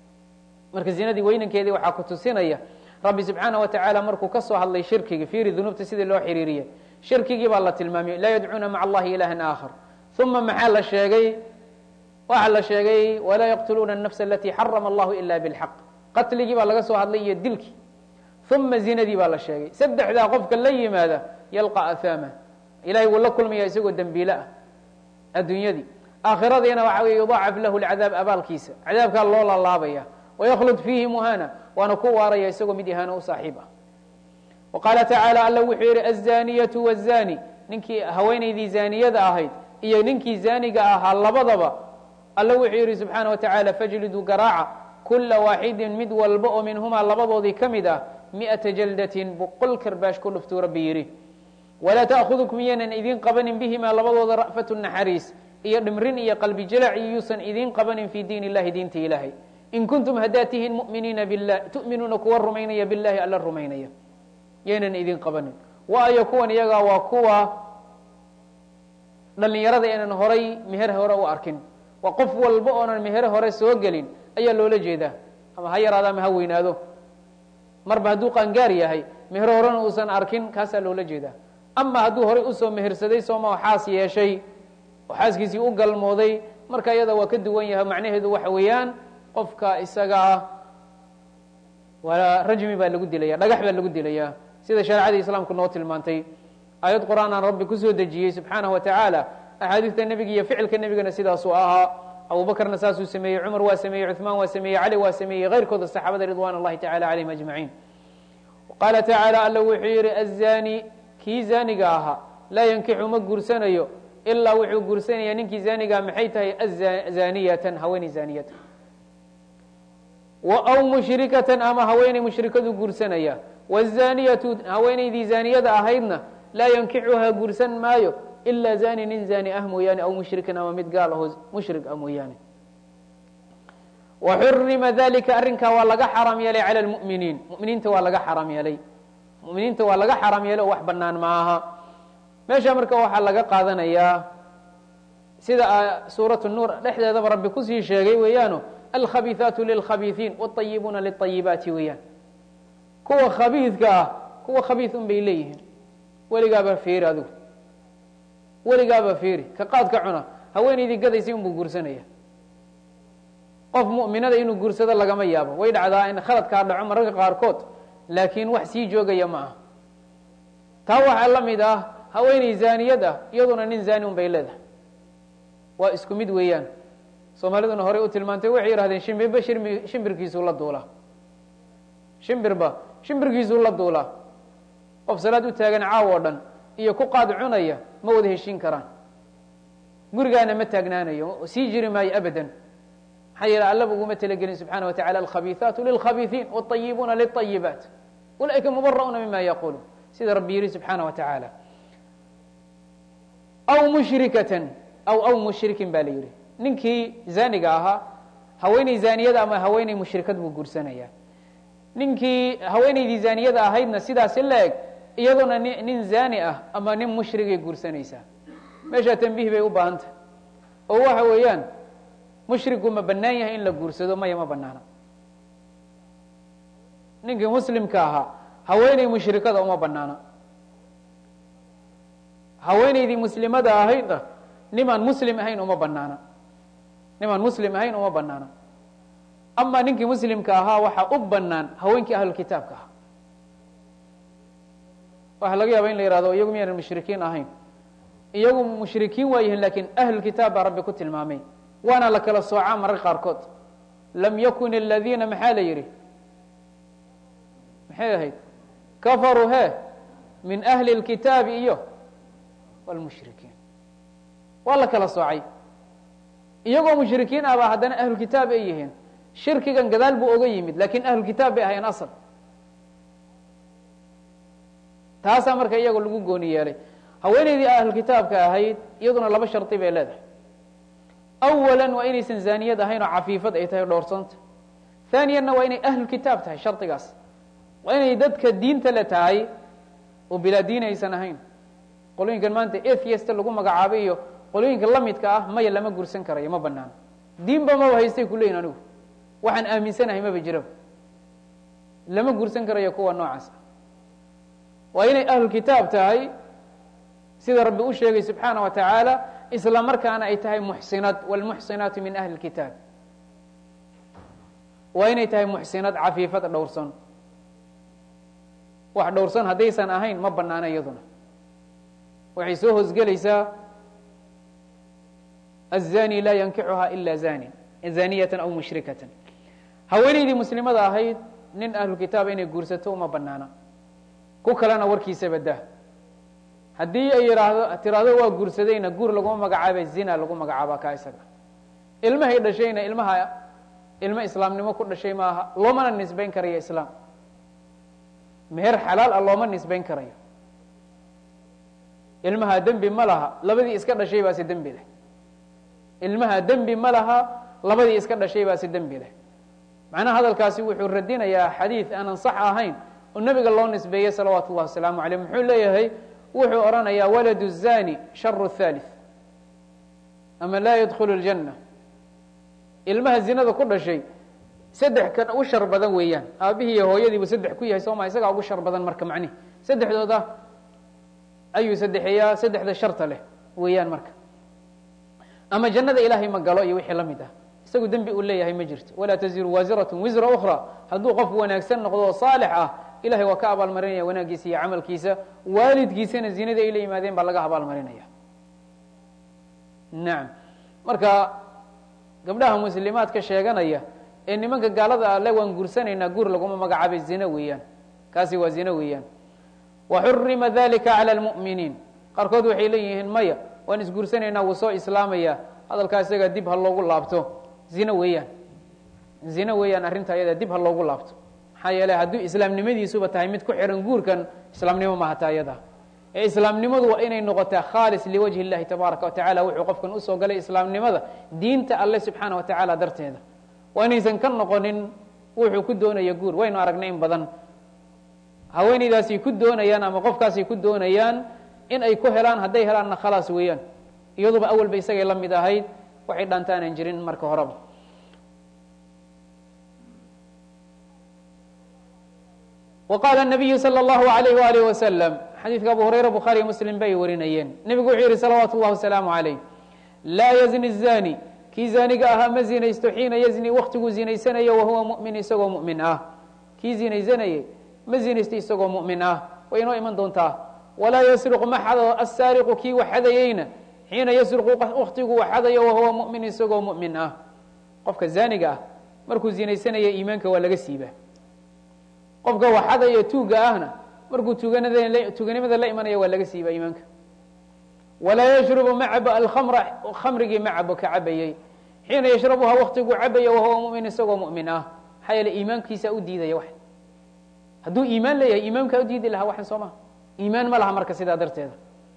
marka zinadii weynankeedii waxaa ku tusinaya rabbi subxaana wa tacaala markuu ka soo hadlay shirkigi fiiri dunuubta sidii loo xiriiriyay shirkigii baa la tilmaamiyey laa yadcuuna maca allahi ilahan aakhar uma maxaa la sheegay waxaa la sheegay walaa yaqtuluuna الnafsa alatii xarama allahu ila bاlxaq qatligii baa laga soo hadlay iyo dilkii uma zinadii baa la sheegay saddexdaa qofka la yimaada yalqa ahaama ilahay wuu la kulmaya isagoo dembiile ah adduunyadii aakhiradiina waxa wey yudaacaf lahu lcadaab abaalkiisa cadaabkaa loo laalaabaya waykhlud fiihi muhana waana ku waaraya isagoo mid ihaano u saaxiib ah waqaala tacaala alla wuxuu yidhi azaniyatu wazani ninkii haweenaydii zaaniyada ahayd iyo ninkii zaaniga ahaa labadaba alla wuxuu yidhi subxaana wa tacaala fajliduu garaaca kula waaxidin mid walba oo minhumaa labadoodii ka mid ah 100 jaldatin boqol karbaash ku dhuftuu rabbi yidhi walaa ta'khudukum iyaanan idiin qabanin bihimaa labadooda ra'fatu naxariis iyo dhimrin iyo qalbi jalac iyo yuusan idiin qabanin fii diin illahi diinta ilaahay in kuntum haddaad tihiin mu'miniina billah tu'minuuna kuwa rumaynaya billahi alla rumaynaya yaynan idiin qabanin waayo kuwan iyagaa waa kuwa dhalinyarada inaan horay meher hore u arkin waa qof walba oonan meher hore soo gelin ayaa loola jeedaa ama ha yaraado ama ha weynaado marba hadduu qaangaar yahay meher horena uusan arkin kaasaa loola jeedaa ama hadduu horay usoo mehersaday sooma xaas yeeshay oo xaaskiisii u galmooday marka iyada waa ka duwan yahay macnaheedu waxa weeyaan qofka isaga ah waa rajmi baa lagu dilaya, dhagax baa lagu dilaya sida shareecada islaamku noo tilmaantay. aayad qur'aan aan rabbi kusoo dejiyey subxaanaه wa tacaala, axaadiista nebiga iyo ficilka nebigana sidaasuu ahaa. abubakrna saasuu sameeyey, cumar waa sameeyey, cuثmaan waa sameeyey, cali waa sameeyey, غayrkooda saxaabada ridwan اllahi tacala calayhim ajmaciin. qaala tacaala alla wuxuu yihi azani kii zaaniga ahaa laa yankixu ma guursanayo ilaa wuxuu guursanaya ninkii zaanigaa maxay tahay azaniyatan haweeney zaaniyatan aw mushrikatan ama haweeney mushrikadu guursanaya. wazaniyatu haweeneydii zaaniyada ahaydna laa yankixuhaa guursan maayo ilaa zani nin zaani ah mooyaane aw mushrikan ama mid gaal ahoo mushrik ah mooyaane. waxurima dalika arrinkaa waa laga xaram yeelay cala lmu'miniin, muminiinta waa laga xaram yeelay, muminiinta waa laga xaram yeelay oo wax banaan ma aha. meesha marka waxaa laga qaadanayaa sida suuraة الnuur dhexdeedaba rabbi kusii sheegay weeyaano alkhabiiثaatu lilkhabiiثiin wالطayibuuna liلطayibaati weeyaan. kuwa khabiidka ah kuwa khabiid un bay leeyihiin. weligaaba fiiri adigu, weligaaba fiiri ka qaadka cuna haweeneydii gadaysay unbuu guursanaya. qof mu'minada inuu guursado lagama yaabo, way dhacdaa in khaladkaa dhaco mararka qaarkood, laakiin wax sii joogaya ma aha. taa waxaa la mid ah haweeney zaaniyad ah iyaduna nin zaani un bay leedahay, waa isku mid weeyaan. soomaaliduna horey u tilmaantay waxay yidhahdeen shimbirba shimbirkiisuu la duulaa, shimbirba shimbirkiisuu la duulaa. qof salaad u taagan caaw oo dhan iyo ku qaad cunaya ma wada heshiin karaan, gurigaana ma taagnaanayo, sii jiri maayo abadan. maxaa yeele allaba uguma talagelin subxaana wa tacala alkhabiiثaatu lilkhabiiثiin wالطayibuuna liلطayibaat ulaئika mubara'uuna mima yaquluun, sida rabbi yihi subxaana wa tacaala. aw mushrikatan aw mushrikin ba la yihi, ninkii zaaniga ahaa haweeney zaaniyada ama haweeney mushrikad buu guursanayaa. ninkii haweeneydii zaaniyada ahaydna sidaasi la eg iyaduna nin zaani ah ama nin mushrigay guursanaysaa. meeshaa tanbiih bay u baahan tahay oo waxa weeyaan mushrigu ma banaan yahay in la guursado? maya, ma banaana. ninkii muslimka ahaa haweeney mushrikada uma banaana. haweeneydii muslimada ahaydna nimaan muslim ahayn uma banaana, nimaan muslim ahayn uma banaana. ama ninkii muslimka ahaa waxaa u banaan haweenkii ahlulkitaabka ahaa. waxaa laga yaaba in la yihahdo iyagu miyaanan mushrikiin ahayn. iyagu mushrikiin waa yihiin, lakin ahlulkitaab baa rabbi ku tilmaamay, waana la kala soocaa mararka qaarkood. lam yakun aladiina maxaa la yihi, maxay ahayd, kafaruu he min ahli اlkitaabi iyo wاlmushrikiin, waa la kala soocay. iyagoo mushrikiin ah baa haddana ahlukitaab ay yihiin. shirkigan gadaal buu oga yimid, lakin ahlukitaab bay ahayn asal. taasaa marka iyago lagu gooni yeelay. haweeneydii ahlukitaabka ahayd iyaduna laba shardi bay leedahay. awala waa inaysan zaaniyad ahayn oo cafiifad ay tahay dhowrsanta. haaniyanna waa inay ahlukitaab tahay. shardigaas waa inay dadka diinta le tahay oo bilaa diin aysan ahayn. qolooyinkan maanta atheist lagu magacaabay iyo qolooyinka lamidka ah maya lama gursan karayo, ma banaano. diinba maba haystay kuleeyihin anigu waxaan aaminsanahay maba jiraba, lama gursan karayo kuwa noocaas. waa inay ahlukitaab tahay sida rabbi u sheegay subxaana wa tacaala, isla markaana ay tahay muxsinad. wاlmuxsinaatu min ahli اkitaab, waa inay tahay muxsinad cafiifad dhowrsan. wax dhowrsan haddaysan ahayn ma banaana. iyaduna waxay soo hoosgelaysaa الzani laa yankixuha ila zanin zaniyatan aw mushrikatan. haweeneydii muslimada ahayd nin ahlukitaaba inay guursato uma banaana. ku kalena warkiisa badah. haddii ay tiraahdo waa guursadayna guur laguma magacaaba, zina lagu magacaaba ka isaga. ilmahay dhashayna ilmo islaamnimo ku dhashay maaha, loomana nisbayn karayo islaam. meher xalaal ah looma nisbayn karayo. ilmaha dembi ma laha, labadii iska dhashay baase dembi leh. ilmaha dembi ma laha, labadii iska dhashay baase dembi leh. macnaha hadalkaasi wuxuu radinayaa xadiid aanan sax ahayn oo nebiga loo nisbeeyey salawaatu ullahi wasalaamu aleyh. muxuu leeyahay? wuxuu odhanayaa walad الzani sharu الthalith ama laa yadkulu اljanna. ilmaha zinada ku dhashay saddex kan ugu shar badan weeyaan. aabihii iyo hooyadiibu saddex ku yahay sooma, isagaa ugu shar badan. marka macnihi saddexdooda ayuu saddexeeyaa, saddexda sharta leh weeyaan. marka ama jannada ilaahay ma galo iyo wixii la mid ah. isagu dembi uu leeyahay ma jirto. walaa taziru waasiraة wisra أkhra. hadduu qof wanaagsan noqdo oo saalix ah ilahay waa ka abaalmarinaya wanaaggiisa iyo camalkiisa. waalidkiisana zinada ay la yimaadeen baa laga abaalmarinaya. nacam, marka gabdhaha muslimaadka sheeganaya ee nimanka gaalada alle waan guursanaynaa guur laguma magacaabay zina weeyaan, kaasi waa zina weeyaan. waxurima dalika calى اlmu'miniin. qaarkood waxay leeyihiin maya waan isguursanaynaa wuu soo islaamaya, hadalkaa isaga dib ha loogu laabto. zina weeyaan, zina weeyaan arrinta ayada dib ha loogu laabto. maxaa yeeley hadduu islaamnimadiisuba tahay mid ku xiran guurkan, islaamnimo maha ta ayada. ee islaamnimadu waa inay noqotaa khaalis liwajhi اllahi tabaaraka wa tacala. wuxuu qofkan usoo galay islaamnimada diinta alle subxaana wa tacaala darteeda, waa inaysan ka noqonin wuxuu ku doonaya guur. waynu aragnay in badan haweenaydaasay ku doonayaan ama qofkaasay ku doonayaan in ay ku helaan, hadday helaanna khalaas weeyaan. iyaduba awalba isagay la mid ahayd, waxay dhaantaanan jirin marka horeba. وqاl النabiyu slى الlahu عalيh وalih وasلم, xadiidka abu hurayra bukhaariyo muslim bay warinayeen. nebigu wuxuu yihi salawaatu اllahi wasalaamu عalayh, laa yazni الzani, kii zaaniga ahaa ma zinaysto xiina yazni waktiguu zinaysanayo wahuwa mumin isagoo mumin ah. kii zinaysanayey ma zinaysto isagoo mumin ah, way inoo iman doontaa. walaa yasriqu ma xado asaariqu kii waxadayeyna xiina yasriqu waktiguu waxadayo wahuwa mumin isagoo mumin ah. qofka zaaniga ah markuu zinaysanaya iimaanka waa laga siibaa. qofka waxadaya tuuga ahna markuu tuuganimada la imanaya waa laga siiba iimaanka. walaa yashrubu ma cabo alkhamra, khamrigii ma cabo ka cabayey xiina yashrabuha waktiguu cabaya wahuwa mumin isagoo mumin ah. maxaa yeele iimaankiisa u diidaya wax. hadduu iimaan leeyahay iimaankaa u diidi lahaa waxan soo maha. iimaan ma laha marka sidaa darteeda.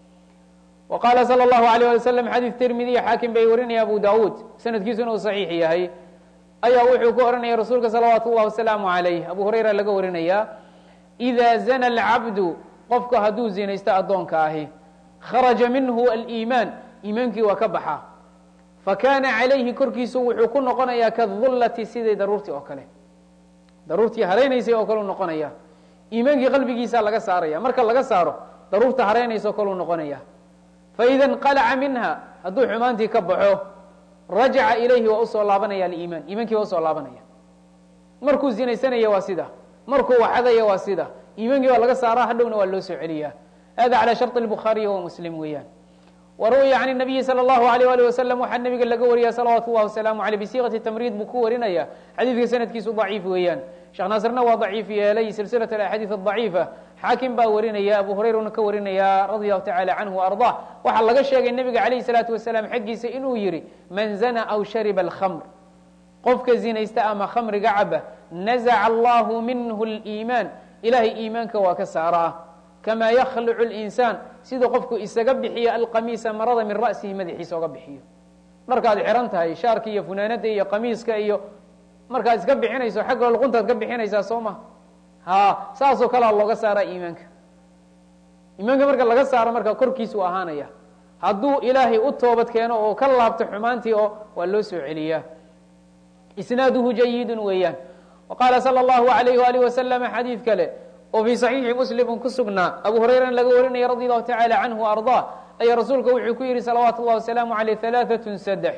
wa qaala salى اllahu alيyه ali slam, xadiid tirmidiya xaakim bay warinaya abu daawuud sanadkiisuna uu saxiix yahay, ayaa wuxuu ku oranaya rasuulka salawaatu اllahi wasalaamu عalayh, abu hurayra laga warinaya, إida zana اlcabdu, qofka hadduu zinaysto addoonka ahi, kharaja minhu aliimaan, iimaankii waa ka baxa, fakana calayhi korkiisu wuxuu ku noqonayaa kadullati sidai daruurtii oo kale, daruurtii haraynaysay oo kaleu noqonaya. iimaankii qalbigiisa laga saaraya, marka laga saaro daruurta haraynaysa oo kaleu noqonaya. faida inqalaca minha, hadduu xumaantii ka baxo, rajaca ilayhi waa usoo laabanaya aliimaan, iimaankii waa usoo laabanaya. markuu zinaysanaya waa sida, markuu waxadaya waa sida, iimaankii waa laga saaraa, hadhowna waa loo soo celiyaa. hada calى sharط الbukhaariyi wa muslim weeyaan. waruwiya can الnabiyi salى اllahu عalيh ali wasalam, waxaa nabiga laga wariya salawaatu اllahi wasalaamu aleyh bisiiqati tamriid buu ku warinaya. xadiidka sanadkiisu daciif weeyaan, sheekh naasirna waa daciif yeelay silsilaة axaadiiث ضaciifa. xaakim baa warinaya, abu hurayrana ka warinaya radi allahu tacala canhu وarضah. waxaa laga sheegay nebiga alayh الsalaatu wasalaam xaggiisa inuu yihi, man zana aw shariba اlkhamr, qofka zinaysta ama khamriga caba, nazaca allahu minhu اliimaan, ilahay iimaanka waa ka saaraa. kamaa yakhlucu اlinsaan, siduu qofku isaga bixiyo alqamiisa marada min ra'sihi madaxiisa oga bixiyo. markaad xiran tahay shaarka iyo funaanada iyo qamiiska iyo markaad iska bixinayso xagga luquntaad ka bixinaysaa soo ma ha, saasoo kalea looga saaraa iimaanka. iimaanka marka laga saaro marka korkiisuu ahaanaya. hadduu ilaahay u toobad keeno oo ka laabto xumaantii oo waa loo soo celiyaa. isnaaduhu jayidun weeyaan. wa qaala salى اllahu عalayh walih wasalam, xadiid kale oo fii صaxiixi muslimin ku sugnaa, abu hurayrana laga warinaya radi allahu tacala canhu arضah, ayaa rasuulka wuxuu ku yihi salawaatu اllahi wasalaamu aleyh, ثalaaثaة saddex,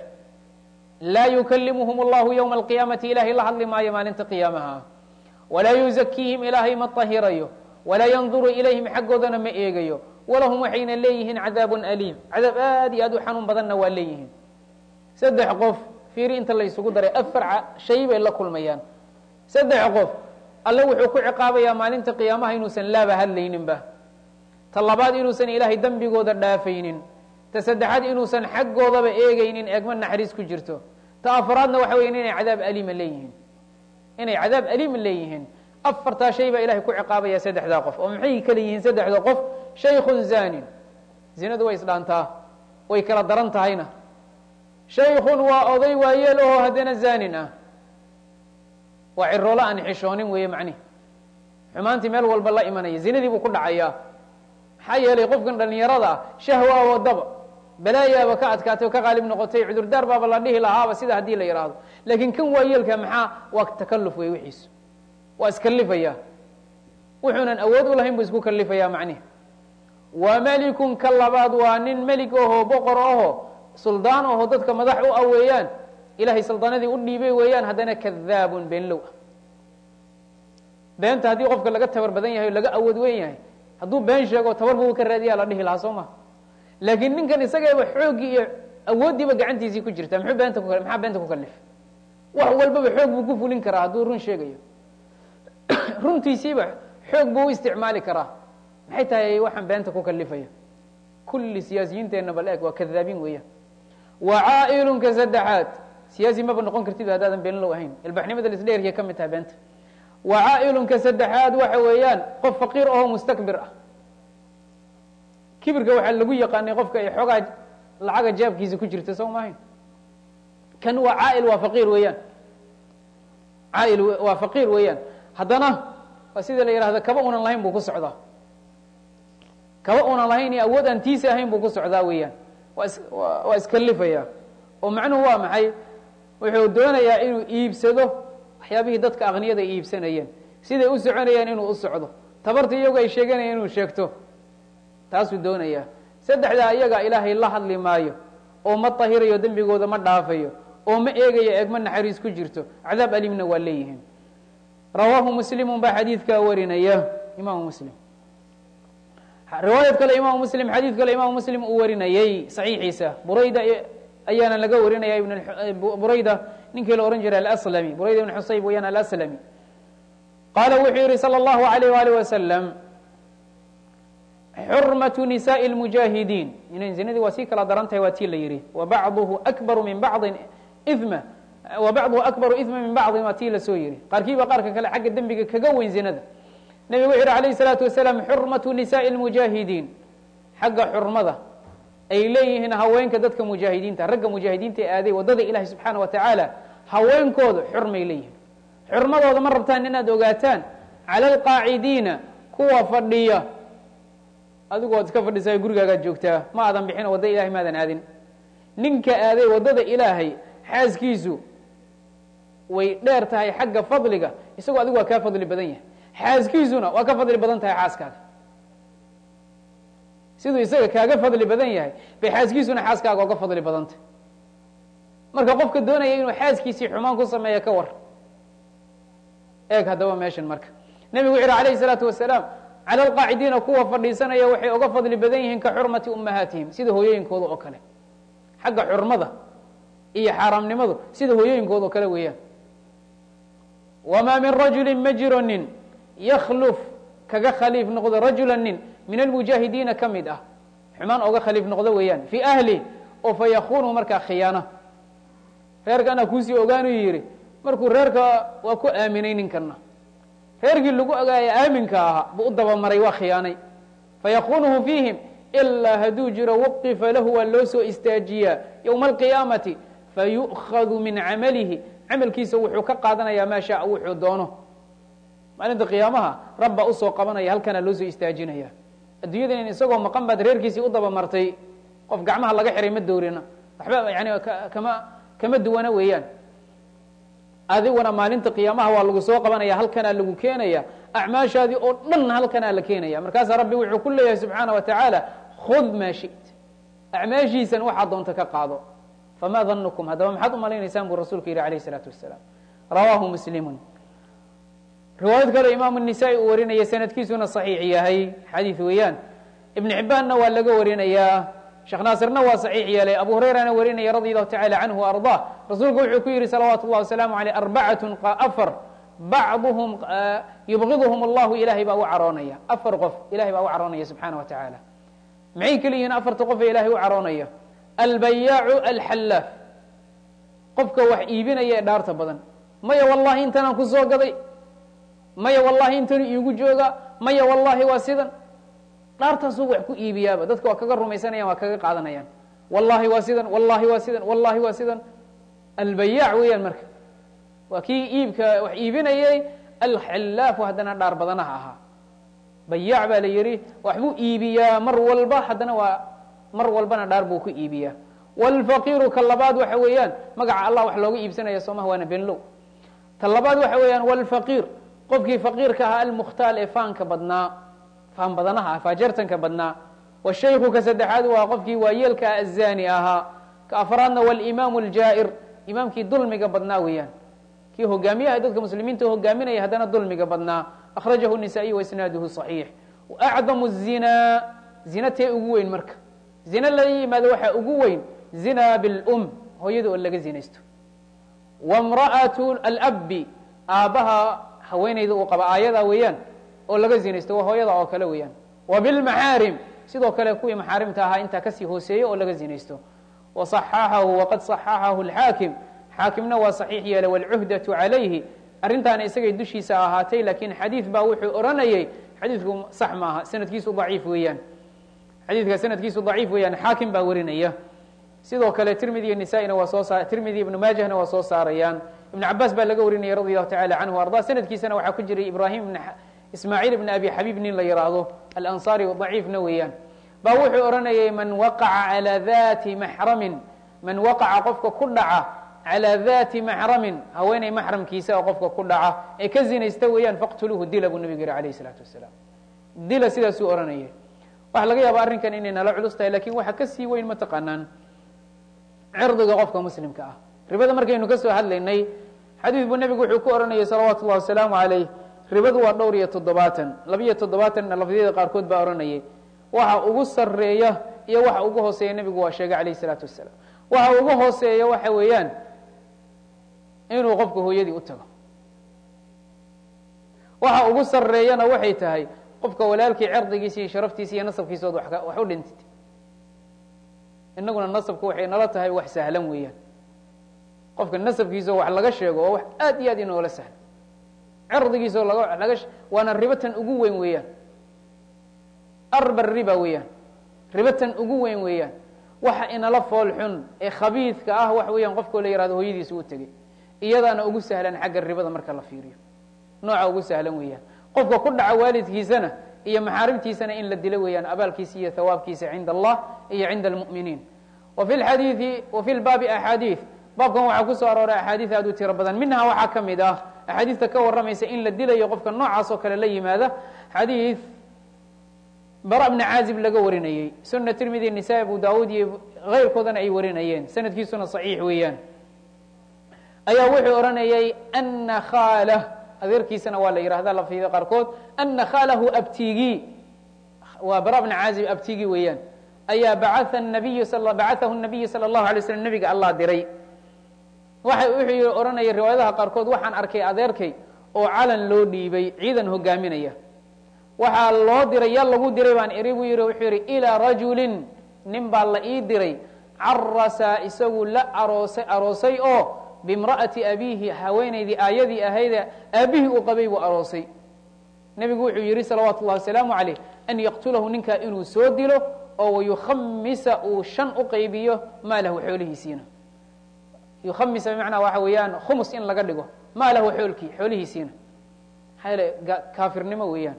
laa yukalimuhum allahu ywma alqiyaamati, ilaahay la hadli maayo maalinta qiyaamaha, walaa yuzakiihim, ilaahay ma طahirayo, walaa yanduru ilayhim, xaggoodana ma eegayo, walahum waxayna leeyihiin cadaabun aliim, cadaab aad iyo aad u xanuun badanna waa leeyihiin. saddex qof fiiri inta la isugu daray, afar shay bay la kulmayaan. saddex qof alle wuxuu ku ciqaabayaa maalinta qiyaamaha inuusan laaba hadlayninba. ta labaad inuusan ilaahay dembigooda dhaafaynin. ta saddexaad inuusan xaggoodaba eegaynin, eegma naxariis ku jirto. ta afraadna waxa weya inay cadaab aliima leeyihiin, inay cadaab aliima leeyihiin. afartaa shay baa ilahay ku ciqaabaya saddexdaa qof. oo maxay kala yihiin saddexda qof? shaykun zanin, zinadu way isdhaantaa, way kala daran tahayna. shaykun waa oday waayeel oo haddana zanin ah, waa ciroola aan xishoonin weeye macnihi, xumaantii meel walba la imanaya, zinadii buu ku dhacayaa. maxaa yeelay qofkan dhalinyarada ah shahwa wadaba balaayaaba ka adkaatay oo ka qaalib noqotay, cudurdaar baaba la dhihi lahaaba sida haddii la yidhaahdo. laakiin kan waayeelka maxaa? waa takaluf wey, wixiisu waa iskalifaya, wuxuunan awood u lahayn buu isku kalifaya macnihi. waa melikun ka labaad, waa nin melig ahoo boqor ahoo suldaan ahoo dadka madax u aweeyaan, ilahay saldanadii u dhiibay weeyaan haddana kadaabun beenlow ah. beenta haddii qofka laga tabar badan yahay o laga awood weyn yahay hadduu been sheego tabar buu ka raadiyaa la dhihi lahaa soo ma. laakiin ninkan isagaba xooggii iyo awooddiiba gacantiisii ku jirta maxaa beenta ku kalif? wax walbaba xoog buu ku fulin karaa hadduu run sheegayo runtiisiiba xoog buu u isticmaali karaa. maxay tahay waxaan beenta ku kalifaya? kulli siyaasiyiinteenna bal eeg waa kadaabiin weeyaan. wacaa'ilun ka saddexaad, siyaasi maba noqon kartid haddaadan beenlow ahayn, ilbaxnimada lisdheerkiya ka mid tahay beenta. wacaa'ilun ka saddexaad waxa weeyaan qof faqiir ahoo mustakbir ah. kibirka waxaa lagu yaqaanay qofka ay xoogaa lacaga jaabkiisa ku jirta soo maahayn. kan waa caa'il, waa faqiir weeyaan. caa'il waa faqiir weeyaan, haddana waa sida la yidhahda kaba unan lahayn buu ku socdaa. kaba unan lahayn iyo awood aan tiisa ahayn buu ku socdaa weeyaan. waa iskalifaya oo macnuhu waa maxay? wuxuu doonayaa inuu iibsado waxyaabihii dadka aqniyada ay iibsanayeen, siday u soconayaan inuu u socdo, tabarta iyagu ay sheeganayaan inuu sheegto, taasuu doonayaa. saddexdaa iyaga ilaahay la hadli maayo oo ma tahirayo, dembigooda ma dhaafayo, oo ma eegayo eegma naxariis ku jirto, cadaab alimna waa leeyihiin. rawaahu muslimun baa xadiidkaa warinaya, imaamu muslim. riwaayad kale imaamu muslim, xadiid kale imaamu muslim uu warinayey saxiixiisa. burayda ayaana laga warinaya burayda ninkii la ohan jiray alaslami, burayda ibn xusayb weyaan alaslami. qaala wuxuu yihi salى اllahu alayh waalih wasalam xurmatu nisaءi اlmujaahidiin. inan zinadii waa sii kala daran tahay, waa tii la yihi wabacduhu akbaru min bacضin ima wabacduhu akbaru ima min bacضin waa tii lasoo yihi. qaarkiiba qaarka kale xagga dembiga kaga weyn zinada. nebigu wuxu yihi alayh الsalaatu wasalaam xurmatu nisaءi اlmujaahidiin, xagga xurmada ay leeyihiin haweenka dadka mujaahidiinta, ragga mujaahidiinta ee aaday waddada ilahi subxaana wa tacaala, haweenkooda xurmay leeyihiin. xurmadooda ma rabtaan inaad ogaataan? cala alqaacidiina, kuwa fadhiya. adigu waad iska fadhisaa gurigaagaad joogtaa, ma aadan bixin wadda ilahay maadan aadin. ninka aaday waddada ilaahay xaaskiisu way dheer tahay xagga fadliga, isagoo adigu waa kaa fadli badan yahay, xaaskiisuna waa ka fadli badan tahay xaaskaaga. siduu isaga kaaga fadli badan yahay bay xaaskiisuna xaaskaaga oga fadli badantah. marka qofka doonaya inuu xaaskiisii xumaan ku sameeya ka war eeg haddaba meeshan. marka nebigu wuxu uhi alayh الsalaatu wasalaam cala alqaacidiina, kuwa fadhiisanaya waxay oga fadli badan yihiin ka xurmati ummahaatihim, sida hooyooyinkooda oo kale. xagga xurmada iyo xaaraamnimadu sida hooyooyinkooda oo kale weeyaan. wamaa min rajuli ma jiro nin yakhluf kaga khaliif noqdo rajula nin min almujaahidiina ka mid ah, xumaan oga khaliif noqdo weeyaan, fii ahli oo fa yakuunu markaa khiyaano. reerka anaa kuusii ogaanuu yidhi, markuu reerka waa ku aaminay ninkana, reerkii lagu ogaaya aaminka ahaa buu u dabamaray, waa khiyaanay. fayakunuhu fiihim, ilaa hadduu jiro waqifa lahu waa loo soo istaajiyaa yowma alqiyaamati, fayu'khadu min camalihi, camalkiisa wuxuu ka qaadanayaa maa shaa wuxuu doono. maalinta qiyaamaha rabbaa usoo qabanaya, halkanaa loo soo istaajinaya. adduunyada in isagoo maqan baad reerkiisii u dabamartay, qof gacmaha laga xiray ma dowrina, waxba yani kama duwana weeyaan. adiguna maalinta qiyaamaha waa lagu soo qabanaya, halkanaa lagu keenaya, acmaashaadii oo dhan halkanaa la keenaya. markaasaa rabbi wuxuu ku leeyahay subxaana wa tacaala khud maa shi't, acmaashiisan waxaad doonta ka qaado. famaa danukum, haddaba maxaad u malaynaysaan buu rasuulku yihi alayh الsalaatu wasalaam. rawaahu muslimun. riwaayad kale imaamu النisaa'i uu warinaya, sanadkiisuna صaxiix yahay, xadiid weeyaan. ibn xibbaanna waa laga warinayaa, sheekh naasirna waa صaxiix yeelay, abu hurayrana warinaya radi allahu tacala canhu wa arضah. rasuulku wuxuu ku yihi salawaatu اllahi wasalaamu aleyh arbacatun afar bacduhum yubgiduhum allahu, ilahay baa u caroonaya. afar qof ilahay baa u caroonaya subxaana wa tacaala. maxay kala yihiin afarta qof ee ilahay u caroonaya? albayaacu alxallaaf, qofka wax iibinaya ee dhaarta badan. maya wallahi intanaan ku soo gaday, maya wallahi intanu iigu jooga, maya wallahi waa sidan. dhaartaasuu wax ku iibiyaaba, dadka waa kaga rumaysanayaan, waa kaga qaadanayaan. wallahi waa sidan, wallahi waa sidan, wallahi waa sidan. albayaac weeyaan. marka waa kii iibka wax iibinayay, alxallaafu haddana dhaar badanaha ahaa. bayaac baa la yihi, waxbuu iibiyaa mar walba, haddana waa mar walbana dhaar buu ku iibiyaa. wاlfaqiiru ka labaad waxa weeyaan, magaca allah wax looga iibsanaya soomah waana benlow. ta labaad waxa weeyaan wاlfaqiir, qofkii faqiirka ahaa, almukhtaal ee faanka badnaa, faan badanaha ah, faajartanka badnaa. washayku ka saddexaad waa qofkii waayeelka ah, azaani ahaa. ka afraadna wاlimaamu اljaa'ir, imaamkii dulmiga badnaa weeyaan kii hogaamiyaha dadka muslimiinta hogaaminaya haddana dulmiga badnaa akhrajahu النisaaئي waisnaaduhu صaxiix acdamu الzinaa zina tee ugu weyn marka zina la yimaado waxaa ugu weyn zina biاlum hooyada oo laga zinaysto wamra'aة alabi aabbaha haweenayda uu qaba aayadaa weeyaan oo laga zinaysto waa hooyada oo kale weeyaan wa bilmaxaarim sidoo kale kuwii maxaarimta ahaa intaa kasii hooseeyo oo laga zinaysto waصaxaxahu waqad صaxaxahu اlxaakim xaakimna waa صaxiix yeelay wاlcuhdaةu calayhi arrintaana isagay dushiisa ahaatay lakin xadiid baa wuxuu oranayay xadiidku sax maaha sanadkiisu daciif weeyaan xadiidka sanadkiisu daciif weeyaan xaakim baa warinaya sidoo kale tirmidi iyo nisaa-ina waa soo saar tirmidi ibnu maajahna waa soo saarayaan ibn cabaas baa laga warinaya radi allahu tacala canhu arda sanadkiisana waxaa ku jiray ibrahim ismaaciil ibn abi xabiib nin la yidhaahdo alansaari daciifna weeyaan baa wuxuu oranayay man waqaca calى dati maxramin man waqaca qofka ku dhaca calى dati maxramin haweeney maxramkiisa oo qofka ku dhaca ee ka zinaysta weeyaan faqtuluuhu dila buu nabigu yihi alayh الsalaatu wasalaam dila sidaasuu oranayay waxa laga yaaba arrinkan inay nala culus tahay lakin waxa kasii weyn ma taqaanaan cirdiga qofka muslimka ah ribada markaynu ka soo hadlaynay xadiid buu nebigu wuxuu ku oranayay salawaatu ullahi wasalaamu calayh ribadu waa dhowr iyo 70 2iyo 70 lafdiyada qaarkood baa oranayay waxa ugu sareeya iyo waxa ugu hooseeya nebigu waa sheegay alayh الsalaatu wasalaam waxa ugu hooseeya waxa weeyaan inuu qofka hooyadii u tago waxa ugu sareeyana waxay tahay qofka walaalkii cirdigiisa iyo sharaftiisa iyo nasabkiisood wax u dhintid inaguna nasabku waxay nala tahay wax sahlan weeyaan qofka nasabkiisa wax laga sheego oo wax aad iyo aad inoola sahlan cirdigiisa waana ribatan ugu weyn weeyaan arba riba weeyaan ribatan ugu weyn weeyaan waxa inala fool xun ee khabiidka ah wax weeyaan qofkoo la yihahdo hooyadiisa u tegey iyadaana ugu sahlan xagga ribada marka la fiiriyo nooca ugu sahlan weeyaan qofka ku dhaca waalidkiisana iyo maxaarimtiisana in la dilo weeyaan abaalkiisa iyo hawaabkiisa cinda allah iyo cinda almu'miniin wa fi lxadiidi wa fi lbaabi axaadiid baabkan waxaa kusoo arooray axaadiid aad u tiro badan minhaa waxaa ka mid ah axaadiista ka warramaysa in la dilayo qofka noocaas oo kale la yimaada xadiid bara bni caazib laga warinayey suna tirmidi nisaa abu daawuud iyo keyrkoodana ay warinayeen sanadkiisuna صaxiix weeyaan ayaa wuxuu oranayay ana khaalah adeerkiisana waa la yihahda lafdiyada qaarkood ana khaalahu abtigi waa bara bni caazib abtigi weeyaan ayaa bacaثahu الnabiyu salى الlahu alay slam nabiga allah diray wuxuu oranayay riwaayadaha qaarkood waxaan arkay adeerkay oo calan loo dhiibay ciidan hogaaminaya waxaa loo diray yaa lagu diray baan eri buu wuxuu yihi ilىa rajulin nin baa la ii diray carasa isagu la aroosay oo bimra'ati abiihi haweenaydii aayadii ahayde aabihii uu qabay buu aroosay nebigu wuxuu yihi salawaatu ullahi wasalaamu calayh an yaqtulahu ninkaa inuu soo dilo oo wayukhamisa uu 5 u qaybiyo maalahu xoolihiisiina yukhamisa bimacnaa waxa weeyaan khumus in laga dhigo maalahu xoolihiisiina maxaa yeele kaafirnimo weeyaan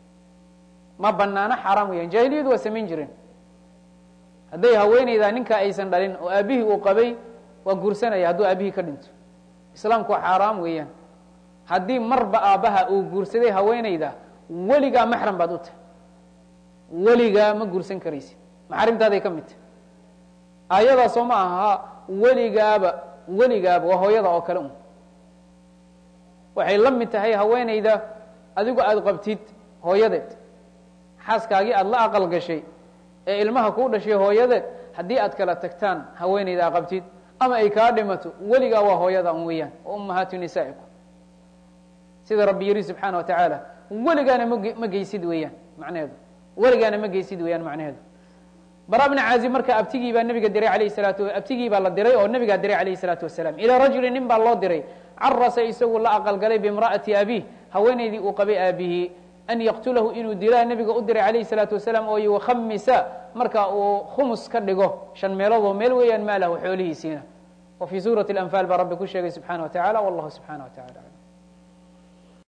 ma banaano xaaraam weeyaan jaahiliyadu waa samayn jireen hadday haweenaydaa ninkaa aysan dhalin oo aabihii uu qabay waa guursanaya hadduu aabihii ka dhinto islaamku waa xaaraam weeyaan haddii marba aabbaha uu guursaday haweenayda weligaa maxram baad u tahay weligaa ma guursan karaysid maxaarimtaaday ka mid tahay aayadaasoo ma aha weligaaba waa hooyada oo kale un waxay la mid tahay haweenayda adigu aada qabtid hooyadeed xaaskaagii aada la aqal gashay ee ilmaha kuu dhashay hooyadeed haddii aad kala tagtaan haweenayda a qabtid ama ay kaa dhimato weligaa waa hooyada un weeyaan wa ummahaatu nisaa'ikum sida rabbi yiri subxaana wa tacaala weligaana ma geysid weeyaan macnaheedu weligaana ma geysid weeyaan macnaheedu bara bni caazib marka abtigii baa nabiga diray abtigii baa la diray oo nabigaa diray alayh الsalaatu wasalaam ilaa rajuli nin baa loo diray carasa isagu la aqalgalay bimra'ati abiih haweenaydii uu qabay aabihii an yaqtulahu inuu dilaa nabiga u diray alayh الsalaatu wasalaam oo yukhamisa marka uu khumus ka dhigo 5 meeloodoo meel weeyaan maalahu xoolihiisiina wa fii suurati اlanfaal baa rabbi ku sheegay subxaana wa tacala wallahu subxaana wa tacala